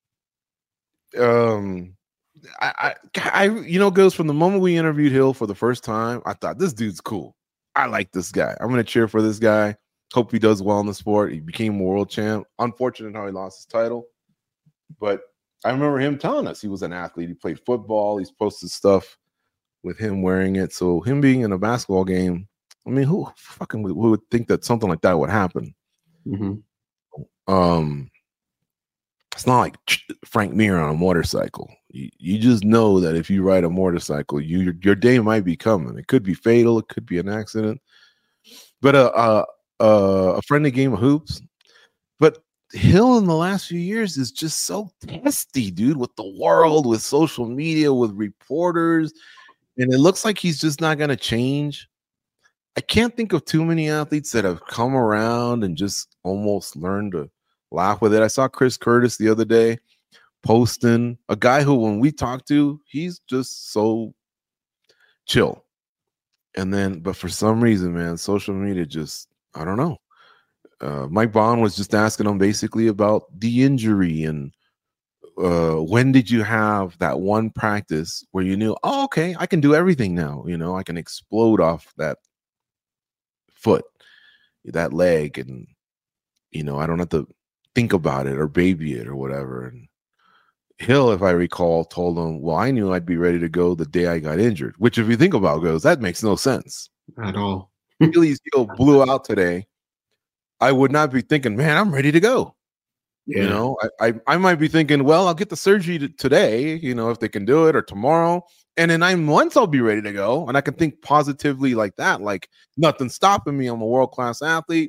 Um, I, I, I, you know, goes from the moment we interviewed Hill for the first time, I thought this dude's cool. I like this guy. I'm going to cheer for this guy. Hope he does well in the sport. He became a world champ. Unfortunate how he lost his title. But I remember him telling us he was an athlete. He played football. He's posted stuff with him wearing it. So him being in a basketball game, I mean, who fucking would, who would think that something like that would happen? Mm-hmm. Um, it's not like Frank Mir on a motorcycle. You, you just know that if you ride a motorcycle, you your, your day might be coming. It could be fatal. It could be an accident. But uh, uh, uh, a friendly game of hoops. But Hill in the last few years is just so testy, dude, with the world, with social media, with reporters. And it looks like he's just not going to change. I can't think of too many athletes that have come around and just almost learned to laugh with it. I saw Chris Curtis the other day posting, a guy who when we talk to, he's just so chill. And then, but for some reason, man, social media just, I don't know. Uh, Mike Bond was just asking him basically about the injury and uh, when did you have that one practice where you knew, oh, okay, I can do everything now. You know, I can explode off that foot, that leg, and you know, I don't have to think about it or baby it or whatever. And Hill, if I recall, told him, well, I knew I'd be ready to go the day I got injured, which if you think about it, goes, that makes no sense At all. Achilles heel blew out today, I would not be thinking, man, I'm ready to go. Yeah. You know, I, I I might be thinking, well, I'll get the surgery t- today, you know, if they can do it, or tomorrow. And in nine months, I'll be ready to go. And I can think positively like that, like nothing's stopping me. I'm a world-class athlete.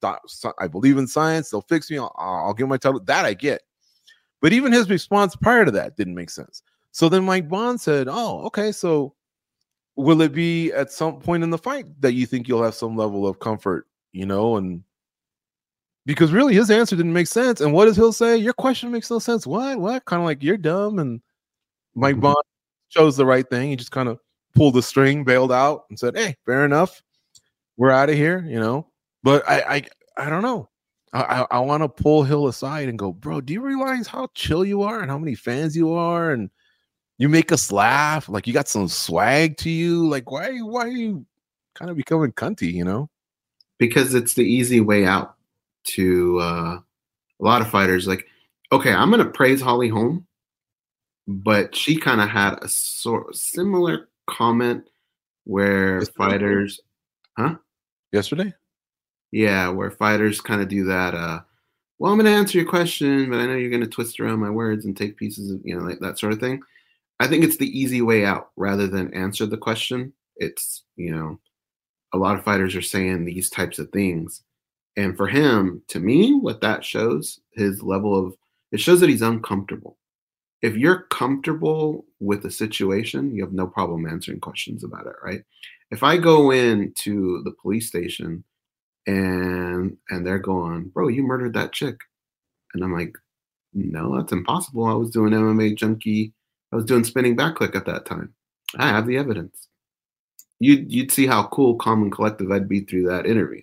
I believe in science. They'll fix me. I'll, I'll get my title. That I get. But even his response prior to that didn't make sense. So then Mike Bond said, oh, okay, so will it be at some point in the fight that you think you'll have some level of comfort, you know, and because really his answer didn't make sense. And what does Hill say? Your question makes no sense. What? What? Kind of like you're dumb. And Mike mm-hmm. Bond chose the right thing. He just kind of pulled the string, bailed out, and said, hey, fair enough. We're out of here, you know. But I I, I don't know. I, I, I want to pull Hill aside and go, bro, do you realize how chill you are and how many fans you are? And you make us laugh. Like you got some swag to you. Like why, why are you kind of becoming cunty, you know? Because it's the easy way out. To uh, a lot of fighters, like, okay, I'm gonna praise Holly Holm, but she kind of had a sort of similar comment where Yesterday. fighters, huh? Yesterday, yeah, where fighters kind of do that. Uh, well, I'm gonna answer your question, but I know you're gonna twist around my words and take pieces of, you know, like that sort of thing. I think it's the easy way out rather than answer the question. It's, you know, a lot of fighters are saying these types of things. And for him, to me, what that shows, his level of, it shows that he's uncomfortable. If you're comfortable with a situation, you have no problem answering questions about it, right? If I go into the police station and and they're going, bro, you murdered that chick. And I'm like, no, that's impossible. I was doing M M A junkie. I was doing spinning back click at that time. I have the evidence. You'd, you'd see how cool, calm, and collective I'd be through that interview.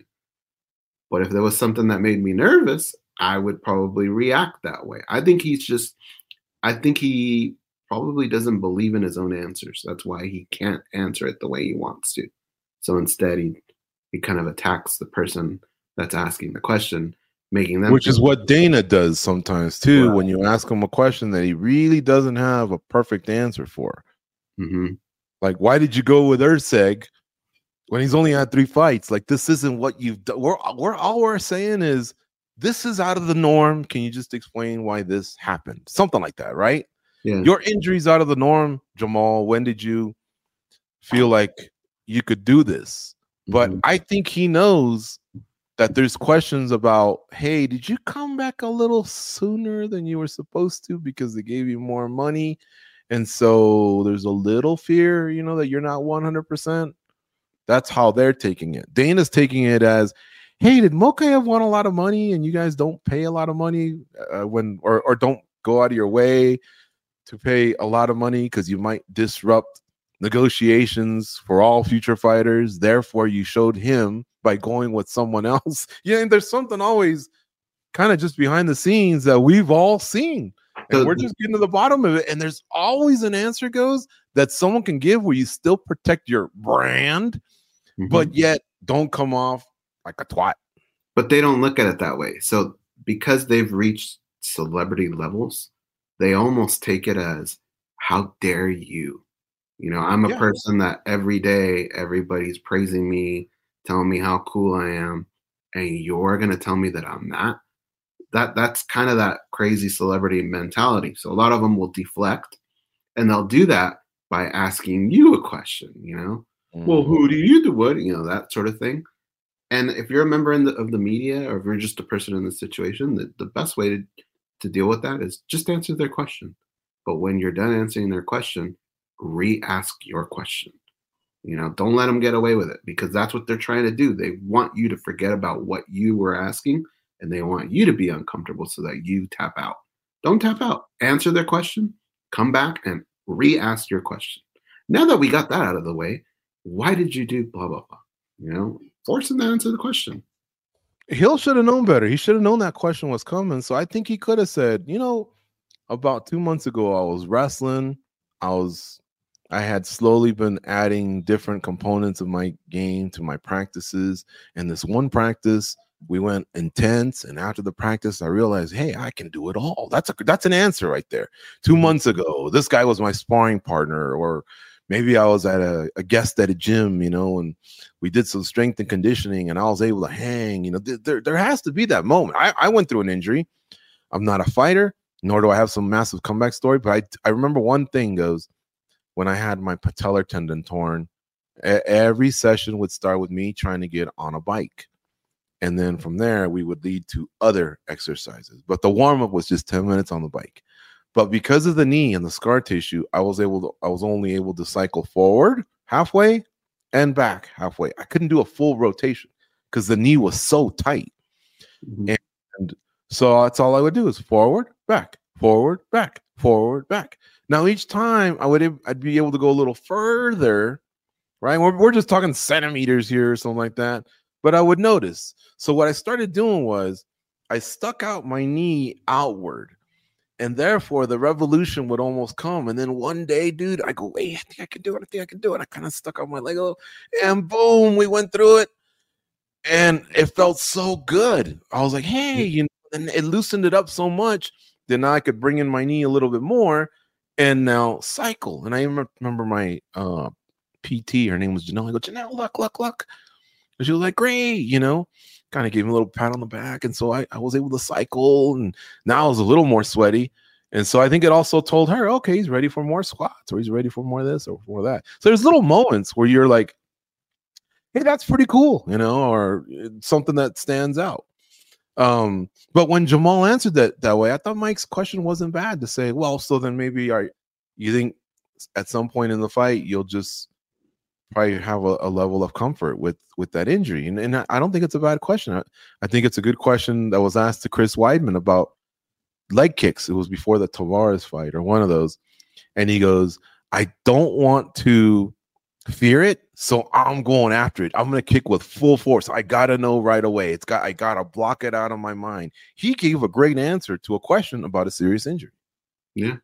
But if there was something that made me nervous, I would probably react that way. I think he's just, I think he probably doesn't believe in his own answers. That's why he can't answer it the way he wants to. So instead, he, he kind of attacks the person that's asking the question, making them. Which is what Dana does sometimes too, right. When you ask him a question that he really doesn't have a perfect answer for. Mm-hmm. Like, why did you go with Erceg when he's only had three fights? Like, this isn't what you've done. We're, we're all we're saying is this is out of the norm. Can you just explain why this happened? Something like that, right? Yeah. Your injury's out of the norm, Jamal. When did you feel like you could do this? But mm-hmm. I think he knows that there's questions about, hey, did you come back a little sooner than you were supposed to because they gave you more money? And so there's a little fear, you know, that you're not one hundred percent. That's how they're taking it. Dana's taking it as, hey, did Mokaev want a lot of money and you guys don't pay a lot of money uh, when, or, or don't go out of your way to pay a lot of money because you might disrupt negotiations for all future fighters. Therefore, you showed him by going with someone else. Yeah, and there's something always kind of just behind the scenes that we've all seen. And so, we're just getting to the bottom of it. And there's always an answer goes that someone can give where you still protect your brand, mm-hmm. but yet don't come off like a twat. But they don't look at it that way. So because they've reached celebrity levels, they almost take it as, how dare you? You know, I'm a yeah. person that every day everybody's praising me, telling me how cool I am, and you're going to tell me that I'm not? That that's kind of that crazy celebrity mentality. So a lot of them will deflect, and they'll do that by asking you a question, you know, mm. well, who do you do what, you know, that sort of thing. And if you're a member in the, of the media, or if you're just a person in the situation, the, the best way to, to deal with that is just answer their question. But when you're done answering their question, re-ask your question. You know, don't let them get away with it, because that's what they're trying to do. They want you to forget about what you were asking, and they want you to be uncomfortable so that you tap out. Don't tap out. Answer their question, come back and re-ask your question. Now that we got that out of the way, why did you do blah, blah, blah? You know, force him to answer the question. Hill should have known better. He should have known that question was coming. So I think he could have said, you know, about two months ago, I was wrestling. I was, I had slowly been adding different components of my game to my practices. And this one practice, we went intense, and after the practice, I realized, hey, I can do it all. That's a that's an answer right there. Two months ago, this guy was my sparring partner, or maybe I was at a, a guest at a gym, you know, and we did some strength and conditioning and I was able to hang, you know, th- there, there has to be that moment. I, I went through an injury. I'm not a fighter, nor do I have some massive comeback story, but I, I remember one thing goes, when I had my patellar tendon torn, a- every session would start with me trying to get on a bike. And then from there, we would lead to other exercises. But the warm-up was just ten minutes on the bike. But because of the knee and the scar tissue, I was able to, I was only able to cycle forward halfway and back halfway. I couldn't do a full rotation because the knee was so tight. Mm-hmm. And, and so that's all I would do is forward, back, forward, back, forward, back. Now, each time I would I'd be able to go a little further, right? We're, we're just talking centimeters here or something like that. But I would notice. So what I started doing was I stuck out my knee outward. And therefore, the revolution would almost come. And then one day, dude, I go, wait, I think I can do it. I think I can do it. I kind of stuck out my leg a little. And boom, we went through it. And it felt so good. I was like, hey, you know, and it loosened it up so much that now I could bring in my knee a little bit more and now cycle. And I remember my uh, P T, her name was Janelle. I go, Janelle, look, look, look. And she was like, great, you know, kind of gave me a little pat on the back. And so I, I was able to cycle. And now I was a little more sweaty. And so I think it also told her, okay, he's ready for more squats or he's ready for more of this or more of that. So there's little moments where you're like, hey, that's pretty cool, you know, or something that stands out. Um, but when Jamal answered that that way, I thought Mike's question wasn't bad to say, well, so then maybe are you think at some point in the fight, you'll just probably have a, a level of comfort with with that injury. And, and I don't think it's a bad question. I, I think it's a good question that was asked to Chris Weidman about leg kicks. It was before the Tavares fight or one of those. And he goes, I don't want to fear it, so I'm going after it. I'm going to kick with full force. I got to know right away. It's got I got to block it out of my mind. He gave a great answer to a question about a serious injury. Yeah.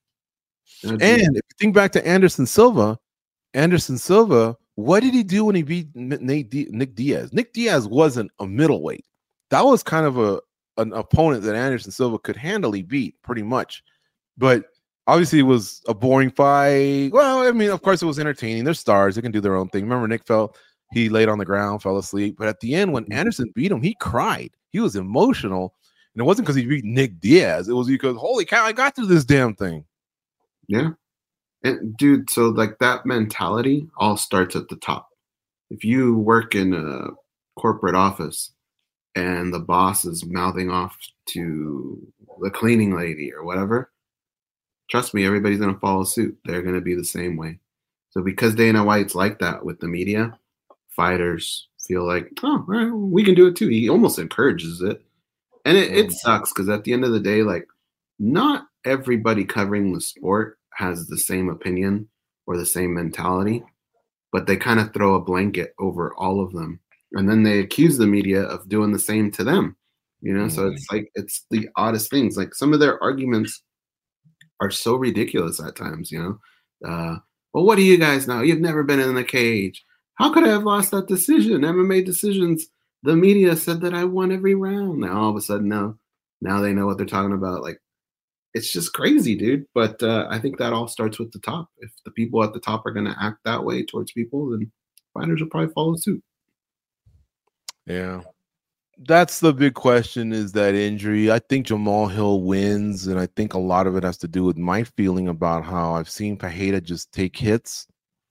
And if you think back to Anderson Silva, Anderson Silva, what did he do when he beat Nate D- Nick Diaz? Nick Diaz wasn't a middleweight. That was kind of a an opponent that Anderson Silva could handily beat pretty much. But obviously it was a boring fight. Well, I mean, of course it was entertaining. They're stars. They can do their own thing. Remember Nick fell, he laid on the ground, fell asleep. But at the end, when Anderson beat him, he cried. He was emotional. And it wasn't because he beat Nick Diaz. It was because, holy cow, I got through this damn thing. Yeah. And dude, so like that mentality all starts at the top. If you work in a corporate office and the boss is mouthing off to the cleaning lady or whatever, trust me, everybody's going to follow suit. They're going to be the same way. So because Dana White's like that with the media, fighters feel like, oh, well, we can do it too. He almost encourages it. And it, it sucks because at the end of the day, like, not everybody covering the sport has the same opinion or the same mentality, but they kind of throw a blanket over all of them. And then they accuse the media of doing the same to them. You know, mm-hmm. So it's like, it's the oddest things. Like some of their arguments are so ridiculous at times, you know. Uh, well, what do you guys know? You've never been in the cage. How could I have lost that decision? M M A decisions, the media said that I won every round. Now all of a sudden, no, now they know what they're talking about. Like, it's just crazy, dude. But uh, I think that all starts with the top. If the people at the top are going to act that way towards people, then fighters will probably follow suit. Yeah. That's the big question, is that injury. I think Jamal Hill wins, and I think a lot of it has to do with my feeling about how I've seen Pereira just take hits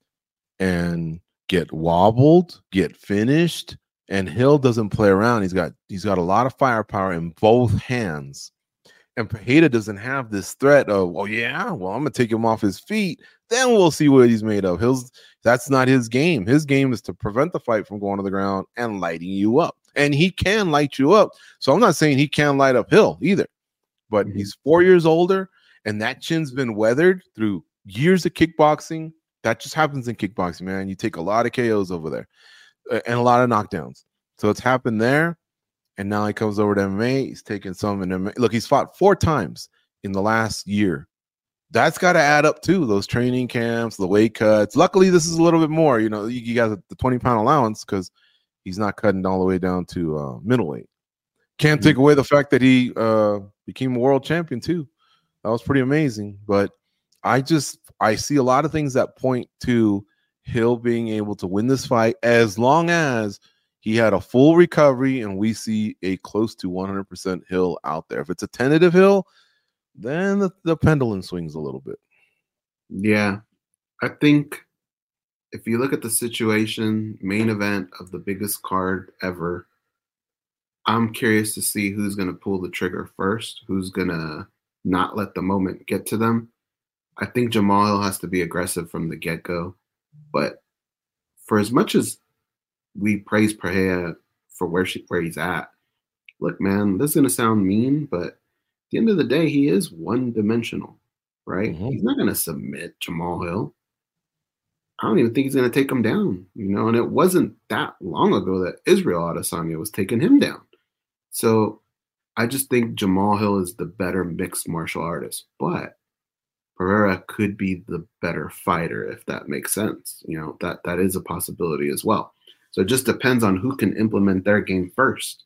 and get wobbled, get finished, and Hill doesn't play around. He's got he's got a lot of firepower in both hands. And Pereira doesn't have this threat of, well, yeah, well, I'm going to take him off his feet. Then we'll see what he's made of. Hill's, that's not his game. His game is to prevent the fight from going to the ground and lighting you up. And he can light you up. So I'm not saying he can light up Hill either. But mm-hmm. he's four years older, and that chin's been weathered through years of kickboxing. That just happens in kickboxing, man. You take a lot of K Os over there uh, and a lot of knockdowns. So it's happened there. And now he comes over to M M A. He's taking some in M M A. Look, he's fought four times in the last year. That's got to add up too. Those training camps, the weight cuts. Luckily, this is a little bit more. You know, you, you got the twenty pound allowance because he's not cutting all the way down to uh, middleweight. Can't take away the fact that he uh, became a world champion too. That was pretty amazing. But I just, I see a lot of things that point to Hill being able to win this fight as long as he had a full recovery and we see a close to one hundred percent Hill out there. If it's a tentative Hill, then the, the pendulum swings a little bit. Yeah. I think if you look at the situation, main event of the biggest card ever, I'm curious to see who's going to pull the trigger first, who's going to not let the moment get to them. I think Jamal Hill has to be aggressive from the get-go. But for as much as we praise Pereira for where she, where he's at, look, man, this is going to sound mean, but at the end of the day, he is one-dimensional, right? Mm-hmm. He's not going to submit Jamal Hill. I don't even think he's going to take him down, you know, and it wasn't that long ago that Israel Adesanya was taking him down. So I just think Jamal Hill is the better mixed martial artist, but Pereira could be the better fighter, if that makes sense. You know, that that is a possibility as well. So it just depends on who can implement their game first.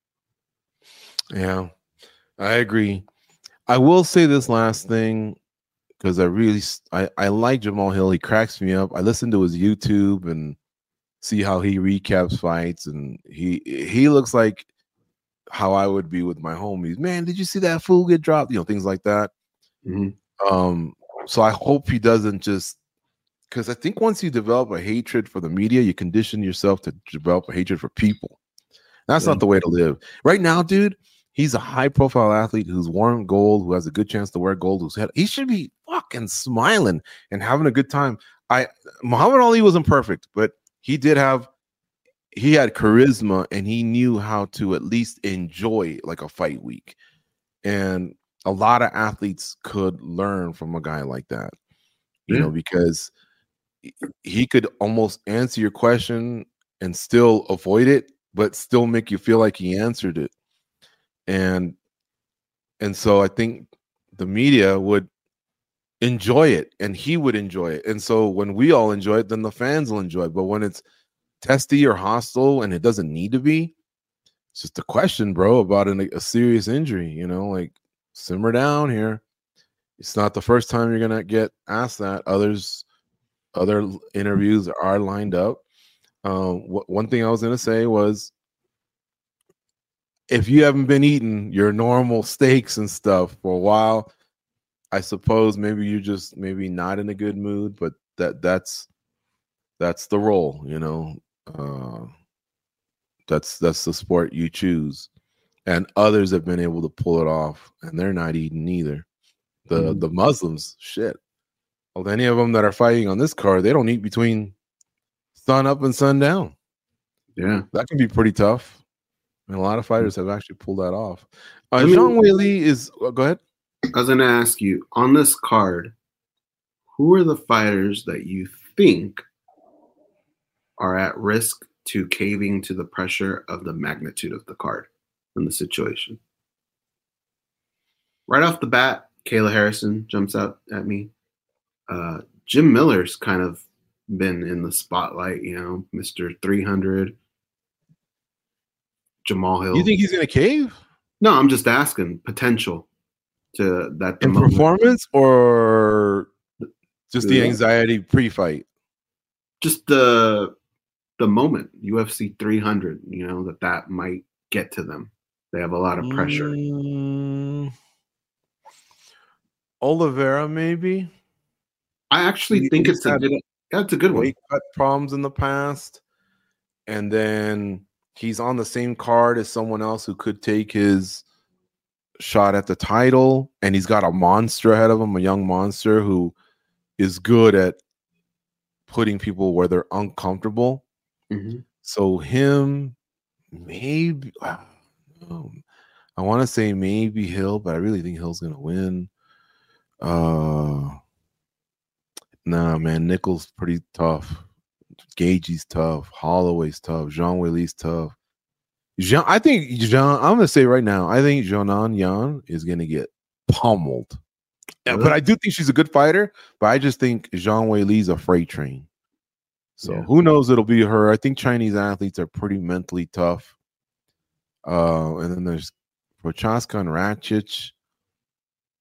Yeah, I agree. I will say this last thing, because I really I, I like Jamal Hill. He cracks me up. I listen to his YouTube and see how he recaps fights, and he he looks like how I would be with my homies. Man, did you see that fool get dropped? You know, things like that. Mm-hmm. Um, so I hope he doesn't just, because I think once you develop a hatred for the media, you condition yourself to develop a hatred for people. That's yeah. not the way to live. Right now, dude, he's a high-profile athlete who's worn gold, who has a good chance to wear gold. Who's had, he should be fucking smiling and having a good time. I Muhammad Ali wasn't perfect, but he did have, he had charisma, and he knew how to at least enjoy like a fight week. And a lot of athletes could learn from a guy like that, you yeah. know, because he could almost answer your question and still avoid it, but still make you feel like he answered it. And and so I think the media would enjoy it, and he would enjoy it. And so when we all enjoy it, then the fans will enjoy it. But when it's testy or hostile, and it doesn't need to be, it's just a question, bro, about an, a serious injury, you know, like, simmer down here. It's not the first time you're gonna get asked that. Others, other interviews are lined up. Um, wh- one thing I was gonna say was, if you haven't been eating your normal steaks and stuff for a while, I suppose maybe you're just maybe not in a good mood. But that that's that's the role, you know. Uh, that's that's the sport you choose. And others have been able to pull it off, and they're not eating either. The mm-hmm. the Muslims, shit. Well, any of them that are fighting on this card, they don't eat between sun up and sun down. Yeah, that can be pretty tough. And a lot of fighters have actually pulled that off. Uh, Zhang Weili is. Uh, go ahead. I was going to ask you, on this card, who are the fighters that you think are at risk to caving to the pressure of the magnitude of the card and the situation? Right off the bat, Kayla Harrison jumps out at me. Uh, Jim Miller's kind of been in the spotlight, you know, Mister three hundred. Jamal Hill. You think he's going to cave? No, I'm just asking potential to that. In moment. Performance or just the anxiety pre-fight? Just the the moment, U F C three hundred, you know, that that might get to them. They have a lot of pressure. Mm, Oliveira, maybe. I actually he, think it's a good, yeah, it's a good weight one. Cut problems in the past, and then he's on the same card as someone else who could take his shot at the title, and he's got a monster ahead of him, a young monster who is good at putting people where they're uncomfortable. Mm-hmm. So him, maybe. Um, I want to say maybe Hill, but I really think Hill's gonna win. Uh, nah, man, Nichols pretty tough. Gaethje's tough. Holloway's tough. Zhang Weili's tough. Jean, I think Jean. I'm gonna say right now, I think Jonan Yan is gonna get pummeled. Yeah, but I do think she's a good fighter. But I just think Zhang Weili's a freight train. So yeah. Who knows? It'll be her. I think Chinese athletes are pretty mentally tough. Uh, and then there's Prochaska and Rakic.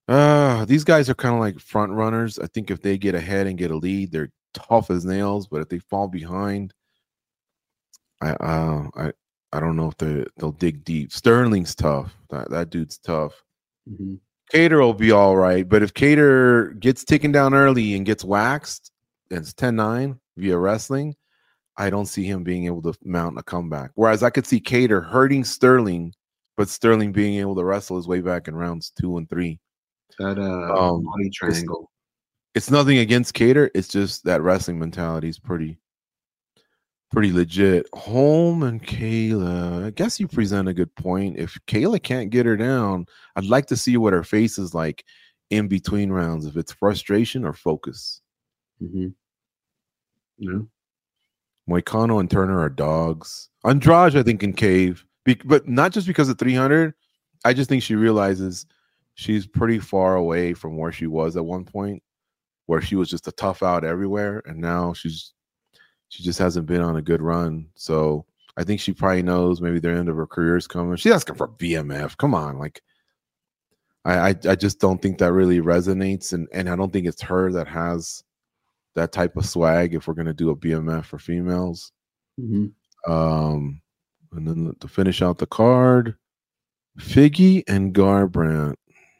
Uh, these guys are kind of like front runners. I think if they get ahead and get a lead, they're tough as nails. But if they fall behind, I uh, I I don't know if they they'll dig deep. Sterling's tough. That that dude's tough. Mm-hmm. Cater will be all right, but if Cater gets taken down early and gets waxed, and it's ten nine via wrestling, I don't see him being able to mount a comeback. Whereas I could see Cater hurting Sterling, but Sterling being able to wrestle his way back in rounds two and three. That uh, Um, body triangle. It's, it's nothing against Cater. It's just that wrestling mentality is pretty, pretty legit. Holm and Kayla. I guess you present a good point. If Kayla can't get her down, I'd like to see what her face is like in between rounds. If it's frustration or focus. Mm-hmm. Yeah. Moicano and Turner are dogs. Andrade, I think, can cave, Be- but not just because of three hundred. I just think she realizes she's pretty far away from where she was at one point, where she was just a tough out everywhere, and now she's she just hasn't been on a good run. So I think she probably knows maybe the end of her career is coming. She's asking for B M F. Come on, like I I, I just don't think that really resonates, and and I don't think it's her that has that type of swag if we're going to do a B M F for females. Mm-hmm. Um, and then to finish out the card, Figgy and Garbrandt.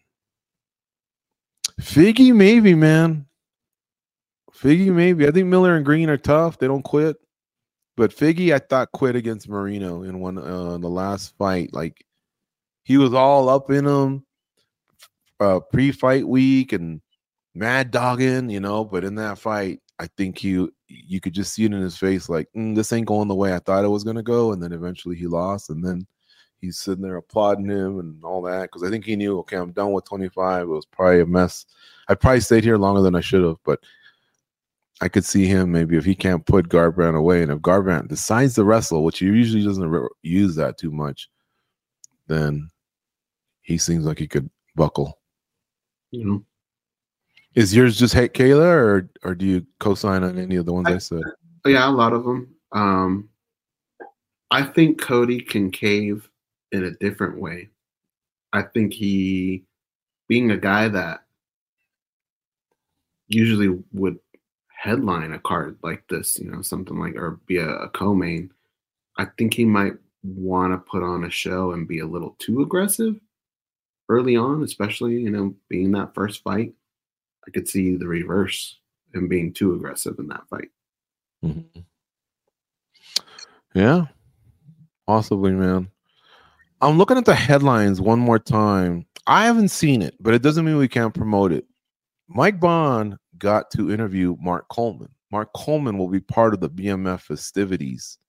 Figgy, maybe, man. Figgy, maybe. I think Miller and Green are tough. They don't quit. But Figgy, I thought, quit against Marino in one uh, in the last fight. Like, he was all up in him uh, pre-fight week and mad dogging, you know, but in that fight, I think he you could just see it in his face, like, mm, this ain't going the way I thought it was gonna go, and then eventually he lost, and then he's sitting there applauding him and all that, because I think he knew, okay, I'm done with twenty-five. It was probably a mess. I probably stayed here longer than I should have, but I could see him maybe if he can't put Garbrandt away, and if Garbrandt decides to wrestle, which he usually doesn't re- use that too much, then he seems like he could buckle. You know. Is yours just hate Kayla, or or do you co-sign on any of the ones I, I said? Yeah, a lot of them. Um, I think Cody can cave in a different way. I think he, being a guy that usually would headline a card like this, you know, something like, or be a, a co-main, I think he might want to put on a show and be a little too aggressive early on, especially, you know, being that first fight. I could see the reverse, him being too aggressive in that fight. Mm-hmm. Yeah, possibly, man. I'm looking at the headlines one more time. I haven't seen it, but it doesn't mean we can't promote it. Mike Bond got to interview Mark Coleman. Mark Coleman will be part of the B M F festivities.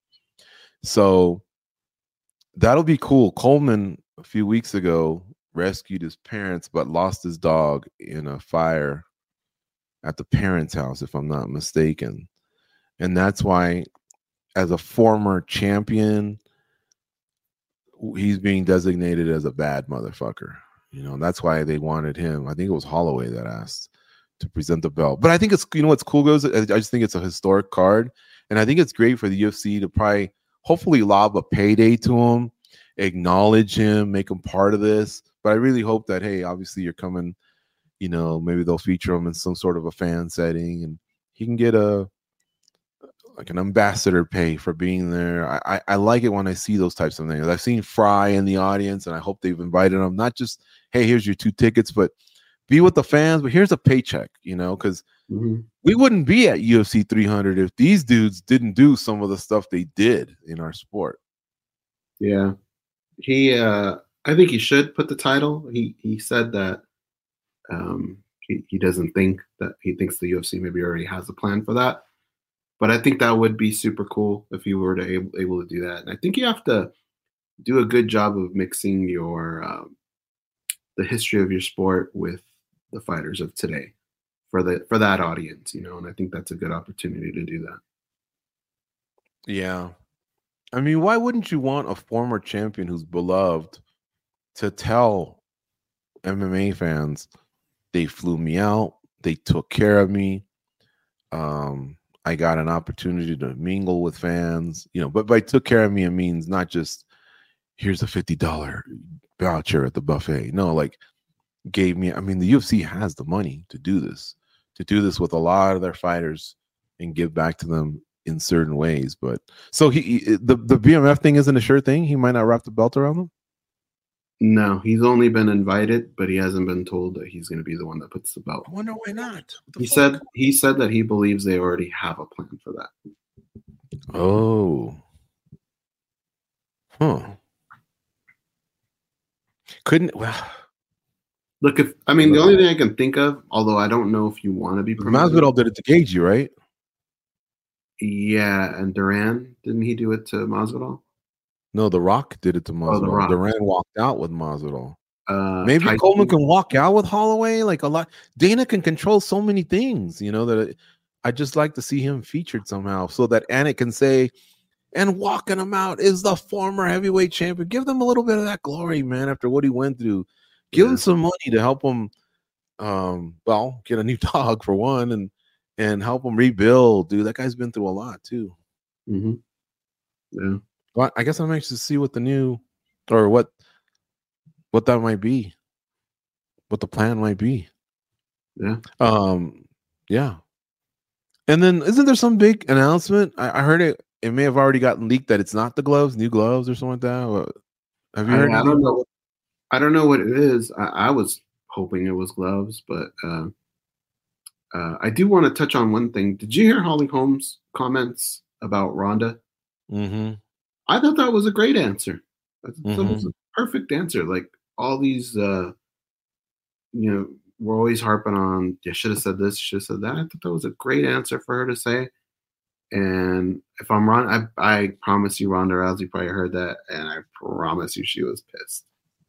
So that'll be cool. Coleman, a few weeks ago, rescued his parents, but lost his dog in a fire at the parents' house, if I'm not mistaken. And that's why, as a former champion, he's being designated as a bad motherfucker. You know, that's why they wanted him. I think it was Holloway that asked to present the belt. But I think it's, you know what's cool, goes, I just think it's a historic card. And I think it's great for the U F C to probably, hopefully, lob a payday to him, acknowledge him, make him part of this. But I really hope that, hey, obviously you're coming, you know, maybe they'll feature him in some sort of a fan setting, and he can get a like an ambassador pay for being there. I, I, I like it when I see those types of things. I've seen Fry in the audience, and I hope they've invited him, not just, hey, here's your two tickets, but be with the fans, but here's a paycheck, you know, because mm-hmm. we wouldn't be at U F C three hundred if these dudes didn't do some of the stuff they did in our sport. Yeah. He, uh, I think he should put the title. He he said that um, he, he doesn't think that he thinks the U F C maybe already has a plan for that. But I think that would be super cool if you were to able, able to do that. And I think you have to do a good job of mixing your um, the history of your sport with the fighters of today for the for that audience, you know. And I think that's a good opportunity to do that. Yeah, I mean, why wouldn't you want a former champion who's beloved to tell M M A fans, they flew me out, they took care of me, um, I got an opportunity to mingle with fans, you know, but by took care of me, it means not just here's a fifty dollars voucher at the buffet. No, like gave me. I mean, the U F C has the money to do this, to do this with a lot of their fighters and give back to them in certain ways. But so he, he the the B M F thing isn't a sure thing. He might not wrap the belt around them. No, he's only been invited, but he hasn't been told that he's going to be the one that puts the belt. I wonder why not. He fuck? said he said that he believes they already have a plan for that. Oh. Huh. Couldn't well. Look, if I mean the only thing I can think of, although I don't know if you want to be promoted. Masvidal did it to Gaethje, right? Yeah, and Duran, didn't he do it to Masvidal? No, The Rock did it to Masvidal. Oh, Duran walked out with Masvidal. Uh, Maybe Tyson. Coleman can walk out with Holloway. Like a lot. Dana can control so many things, you know, that it, I just like to see him featured somehow so that Anik can say, and walking him out is the former heavyweight champion. Give them a little bit of that glory, man, after what he went through. Give yeah. him some money to help him, um, well, get a new dog for one and and help him rebuild. Dude, that guy's been through a lot too. Mm-hmm. Yeah. Well, I guess I'm anxious to see what the new or what what that might be, what the plan might be. Yeah. Um. Yeah. And then, isn't there some big announcement? I, I heard it. It may have already gotten leaked that it's not the gloves, new gloves, or something like that. Have you heard? I, I don't know. I don't know what it is. I, I was hoping it was gloves, but uh, uh, I do want to touch on one thing. Did you hear Holly Holmes' comments about Ronda? Mm-hmm. I thought that was a great answer. I thought mm-hmm. that was a perfect answer. Like all these, uh, you know, we're always harping on, you should have said this, should have said that. I thought that was a great answer for her to say. And if I'm wrong, I, I promise you Ronda Rousey probably heard that, and I promise you she was pissed.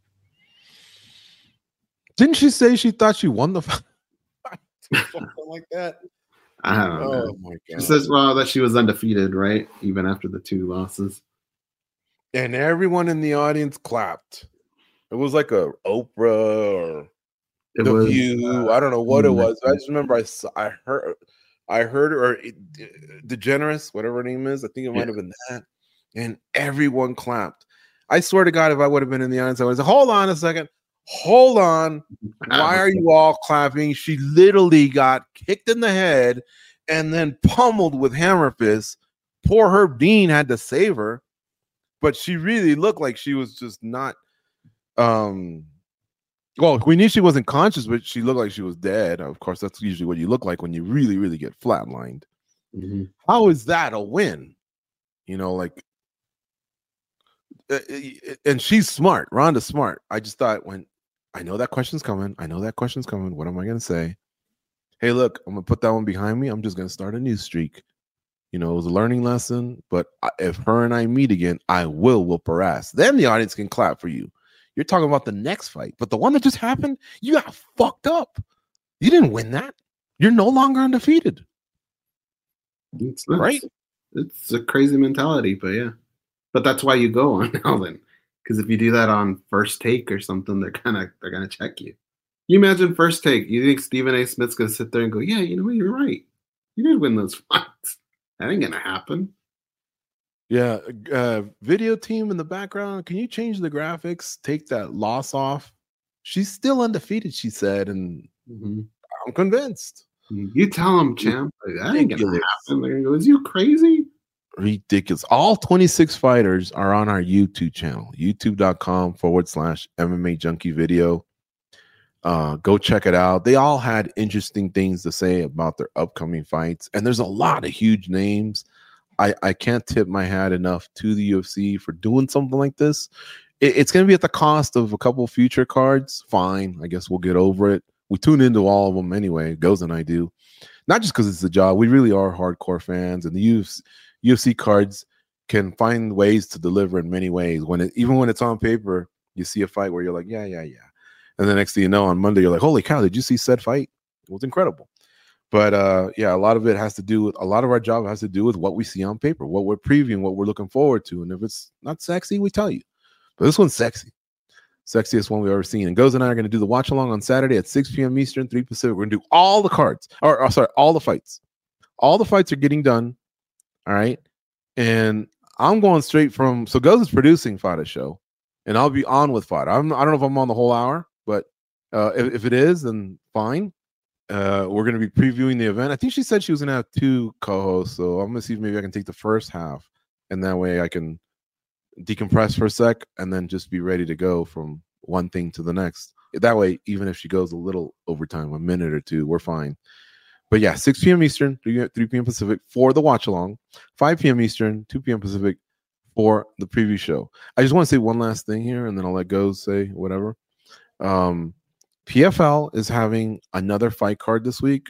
Didn't she say she thought she won the fight? Something like that. I don't know. Oh my God. She says, well, that she was undefeated, right? Even after the two losses. And everyone in the audience clapped. It was like a Oprah or it The was, View. Uh, I don't know what mm-hmm. it was. I just remember I saw, I heard, I heard her, or DeGeneres, whatever her name is. I think it might yeah. have been that. And everyone clapped. I swear to God, if I would have been in the audience, I would have said, hold on a second. Hold on. Why are you all clapping? She literally got kicked in the head and then pummeled with hammer fists. Poor Herb Dean had to save her, but she really looked like she was just not. Um, well, we knew she wasn't conscious, but she looked like she was dead. Of course, that's usually what you look like when you really, really get flatlined. Mm-hmm. How is that a win? You know, like. Uh, and she's smart. Ronda's smart. I just thought when I know that question's coming. I know that question's coming. What am I going to say? Hey, look, I'm going to put that one behind me. I'm just going to start a new streak. You know, it was a learning lesson, but if her and I meet again, I will whoop her ass. Then the audience can clap for you. You're talking about the next fight, but the one that just happened, you got fucked up. You didn't win that. You're no longer undefeated. It's nuts. Right? It's a crazy mentality, but yeah. But that's why you go on now then. Because if you do that on First Take or something, they're kind of they're gonna check you. You imagine First Take. You think Stephen A. Smith's gonna sit there and go, "Yeah, you know what? You're right. You did win those fights. That ain't gonna happen." Yeah, uh, video team in the background. Can you change the graphics? Take that loss off. She's still undefeated, she said, and mm-hmm. I'm convinced. You tell them, champ. Like, that ain't gonna happen. They're gonna go, "Is you crazy?" Ridiculous. All twenty-six fighters are on our YouTube channel, youtube.com forward slash MMA Junkie video. Uh, go check it out. They all had interesting things to say about their upcoming fights. And there's a lot of huge names. I, I can't tip my hat enough to the U F C for doing something like this. It, it's going to be at the cost of a couple future cards. Fine. I guess we'll get over it. We tune into all of them anyway. Goes and I do. Not just because it's the job. We really are hardcore fans. And the U F C U F C cards can find ways to deliver in many ways. When it, even when it's on paper, you see a fight where you're like, yeah, yeah, yeah. And the next thing you know, on Monday, you're like, holy cow, did you see said fight? It was incredible. But uh, yeah, a lot of it has to do with, a lot of our job has to do with what we see on paper, what we're previewing, what we're looking forward to. And if it's not sexy, we tell you. But this one's sexy. Sexiest one we've ever seen. And Goz and I are going to do the watch along on Saturday at six p.m. Eastern, three Pacific. We're going to do all the cards, or, or sorry, all the fights. All the fights are getting done. All right. And I'm going straight from, so Goz is producing Fada Show, and I'll be on with Fada. I'm, I don't know if I'm on the whole hour, but Uh, if, if it is, then fine. Uh, we're going to be previewing the event. I think she said she was going to have two co-hosts, so I'm going to see if maybe I can take the first half, and that way I can decompress for a sec and then just be ready to go from one thing to the next. That way, even if she goes a little overtime, a minute or two, we're fine. But yeah, six p.m. Eastern, three p.m. Pacific for the watch along, five p.m. Eastern, two p.m. Pacific for the preview show. I just want to say one last thing here, and then I'll let go say whatever. Um, P F L is having another fight card this week.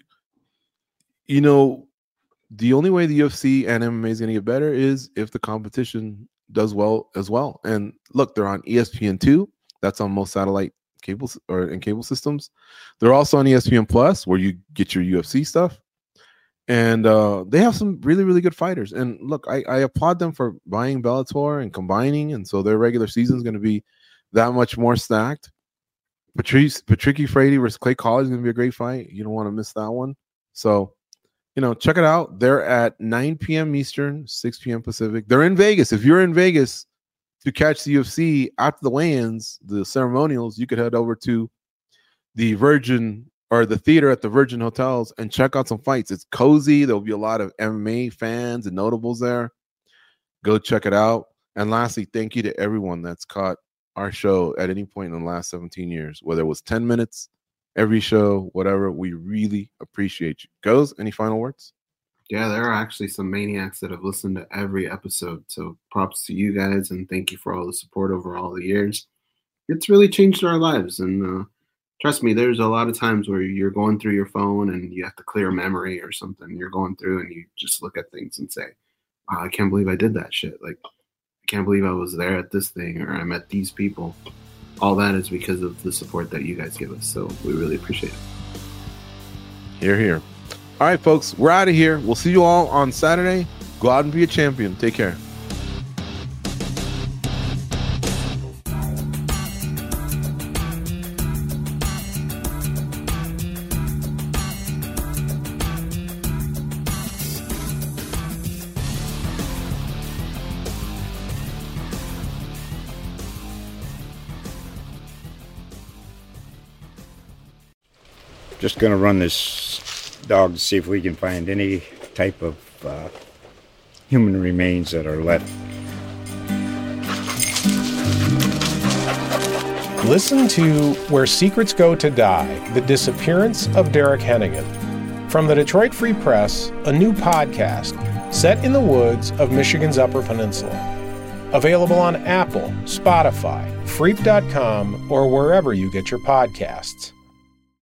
You know, the only way the U F C and M M A is going to get better is if the competition does well as well. And look, they're on E S P N two. That's on most satellite cables or in cable systems. They're also on E S P N Plus, where you get your U F C stuff. And uh, they have some really, really good fighters. And look, I, I applaud them for buying Bellator and combining. And so their regular season is going to be that much more stacked. Patrice Patricky Frady versus Clay Collard is going to be a great fight. You don't want to miss that one. So, you know, check it out. They're at nine p.m. Eastern, six p.m. Pacific. They're in Vegas. If you're in Vegas to catch the U F C after the weigh-ins, the ceremonials, you could head over to the Virgin or the theater at the Virgin Hotels and check out some fights. It's cozy. There'll be a lot of M M A fans and notables there. Go check it out. And lastly, thank you to everyone that's caught our show at any point in the last seventeen years, whether it was ten minutes, every show, whatever. We really appreciate you. Goes, any final words? Yeah, there are actually some maniacs that have listened to every episode. So props to you guys, and thank you for all the support over all the years. It's really changed our lives. And uh, trust me, there's a lot of times where you're going through your phone and you have to clear memory or something. You're going through and you just look at things and say, wow, I can't believe I did that shit. Like, I can't believe I was there at this thing or I met these people. All that is because of the support that you guys give us. So we really appreciate it. Hear, hear. All right, folks, we're out of here. We'll see you all on Saturday. Go out and be a champion. Take care. Just going to run this dog to see if we can find any type of uh, human remains that are left. Listen to Where Secrets Go to Die, The Disappearance of Derek Hennigan. From the Detroit Free Press, a new podcast set in the woods of Michigan's Upper Peninsula. Available on Apple, Spotify, Freep dot com, or wherever you get your podcasts.